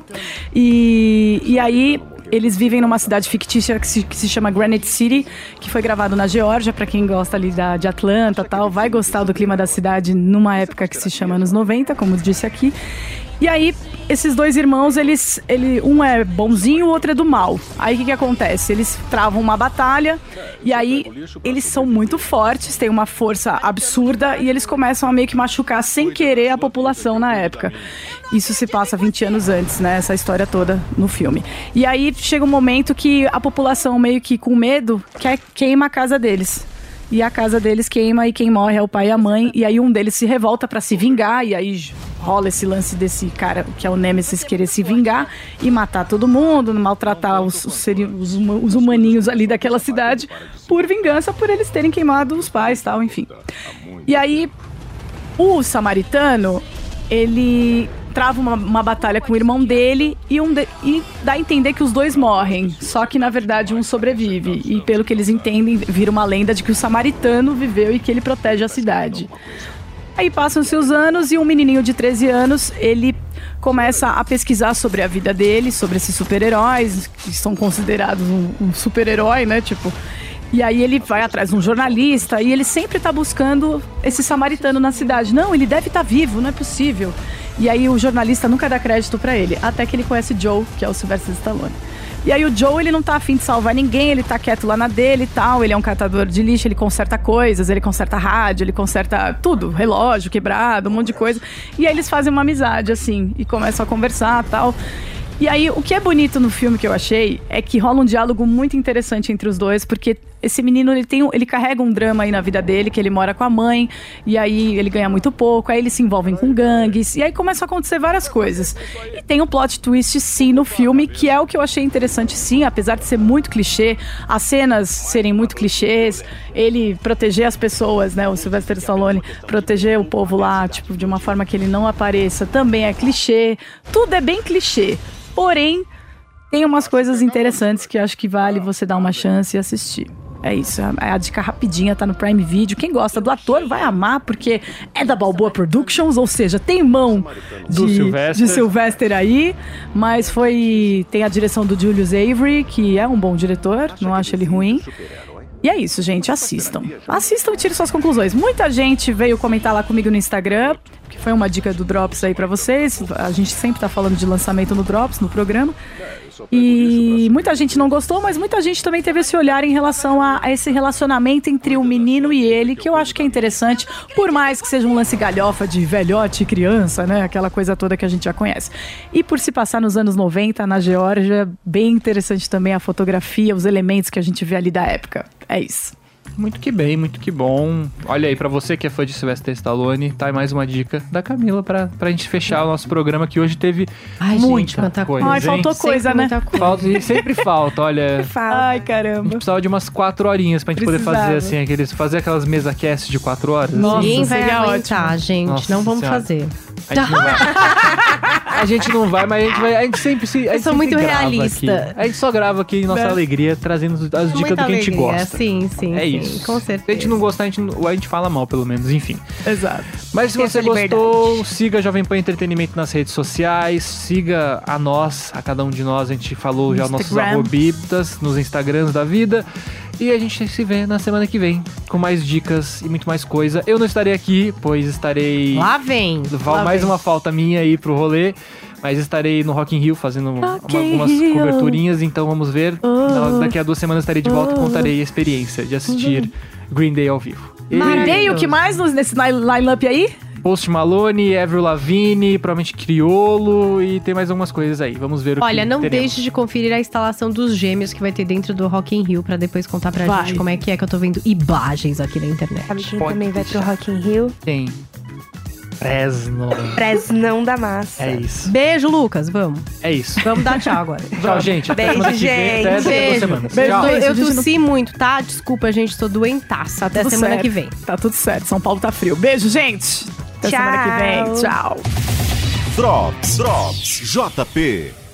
E: E aí eles vivem numa cidade fictícia que se chama Granite City, que foi gravado na Geórgia. Pra quem gosta ali de Atlanta e tal, vai gostar do clima da cidade numa época que se chama anos 90, como disse aqui. E aí, esses 2 irmãos, um é bonzinho, o outro é do mal. Aí, o que acontece? Eles travam uma batalha, e aí, eles são muito fortes, têm uma força absurda, e eles começam a meio que machucar sem querer a população na época. Isso se passa 20 anos antes, né? Essa história toda no filme. E aí, chega um momento que a população, meio que com medo, queima a casa deles. E a casa deles queima, e quem morre é o pai e a mãe. E aí um deles se revolta pra se vingar, e aí rola esse lance desse cara, que é o Nemesis, querer se vingar e matar todo mundo, maltratar os humaninhos ali daquela cidade, por vingança, por eles terem queimado os pais e tal, enfim. E aí, o Samaritano, ele trava uma batalha com o irmão dele e dá a entender que os 2 morrem. Só que, na verdade, um sobrevive. E, pelo que eles entendem, vira uma lenda de que o Samaritano viveu e que ele protege a cidade. Aí passam-se os anos e um menininho de 13 anos, ele começa a pesquisar sobre a vida dele, sobre esses super-heróis, que são considerados um super-herói, né? Tipo... E aí ele vai atrás de um jornalista e ele sempre tá buscando esse samaritano na cidade. Não, ele deve estar vivo, não é possível. E aí o jornalista nunca dá crédito pra ele, até que ele conhece Joe, que é o Sylvester Stallone. E aí o Joe, ele não tá afim de salvar ninguém, ele tá quieto lá na dele e tal, ele é um catador de lixo, ele conserta coisas, ele conserta rádio, ele conserta tudo, relógio quebrado, um monte de coisa. E aí eles fazem uma amizade, assim, e começam a conversar e tal. E aí, o que é bonito no filme que eu achei é que rola um diálogo muito interessante entre os 2, porque esse menino, ele carrega um drama aí na vida dele, que ele mora com a mãe, e aí ele ganha muito pouco, aí eles se envolvem com gangues, e aí começam a acontecer várias coisas. E tem um plot twist, sim, no filme, que é o que eu achei interessante, sim, apesar de ser muito clichê, as cenas serem muito clichês, ele proteger as pessoas, né, o Sylvester Stallone, proteger o povo lá, tipo, de uma forma que ele não apareça, também é clichê, tudo é bem clichê. Porém, tem umas coisas interessantes que eu acho que vale você dar uma chance e assistir. É isso, a dica rapidinha, tá no Prime Video. Quem gosta do ator vai amar, porque é da Balboa Productions, ou seja, tem mão de Sylvester aí, mas tem a direção do Julius Avery, que é um bom diretor, não acho ele ruim. E é isso, gente, assistam. Assistam e tirem suas conclusões. Muita gente veio comentar lá comigo no Instagram, que foi uma dica do Drops aí pra vocês. A gente sempre tá falando de lançamento no Drops, no programa. E muita gente não gostou, mas muita gente também teve esse olhar em relação a esse relacionamento entre o menino e ele, que eu acho que é interessante, por mais que seja um lance galhofa de velhote e criança, né? Aquela coisa toda que a gente já conhece. E por se passar nos anos 90, na Geórgia, bem interessante também a fotografia, os elementos que a gente vê ali da época. É isso.
B: Muito que bem, muito que bom. Olha aí, pra você que é fã de Sylvester Stallone, tá aí mais uma dica da Camila pra gente fechar o nosso programa, que hoje teve muita coisa.
E: Ai, faltou coisa, né?
B: Sempre falta, olha.
E: Ai,
B: A
E: caramba.
B: gente precisava de umas 4 horinhas pra gente poder fazer assim, fazer aquelas mesa cast de 4 horas.
E: Nossa,
C: Ninguém vai
E: seria
C: aguentar,
E: ótimo.
C: gente.
B: Nossa
C: não vamos
B: Senhora.
C: fazer.
B: A gente não vai, mas a gente vai. A gente sempre se.
C: Eu sou muito realista.
B: A gente só grava aqui em nossa alegria, trazendo as dicas do que a gente gosta.
C: Sim,
B: É
C: sim,
B: isso.
C: com certeza.
B: Se a gente não gostar, a gente fala mal, pelo menos, enfim.
E: Exato.
B: Mas se
D: Tem
B: você
D: essa
B: gostou, siga Jovem Pan Entretenimento nas redes sociais, siga a cada um de nós. A gente falou já nossos
E: Instagram.
B: arrobitas nos Instagrams da vida. E a gente se vê na semana que vem com mais dicas e muito mais coisa. Eu não estarei aqui, pois estarei...
C: Lá vem.
B: mais uma falta minha aí pro rolê. Mas estarei no Rock in Rio fazendo algumas coberturinhas. Então vamos ver. Daqui a 2 semanas estarei de volta e contarei a experiência de assistir Green Day ao vivo.
E: Green Day, o que mais nesse line-up aí?
B: Post Malone, Avril Lavigne, provavelmente Criolo e tem mais algumas coisas aí. Vamos ver o que
C: Olha, não
B: teremos.
C: deixe de conferir a instalação dos gêmeos que vai ter dentro do Rock in Rio pra depois contar pra
E: Vai.
C: gente como é que eu tô vendo imagens aqui na internet.
D: Sabe quem
B: Pode
D: também vai pro
B: deixar.
D: Rock in Rio?
B: Tem. Fresno.
D: Fresnão da massa.
B: É isso.
C: Beijo, Lucas. Vamos.
B: É isso.
C: Vamos dar tchau agora.
B: Tchau, gente. Até
D: Beijo,
B: semana que vem. Até daqui a 2
C: Beijo.
B: semanas.
E: Beijo.
B: Tchau.
C: Eu
E: gente,
C: tossi muito, tá? Desculpa, gente, tô doentaça. Até
E: Tudo
C: semana
E: certo.
C: que vem.
E: Tá tudo certo. São Paulo tá frio. Beijo, gente. Até semana que vem. Tchau.
A: Drops JP.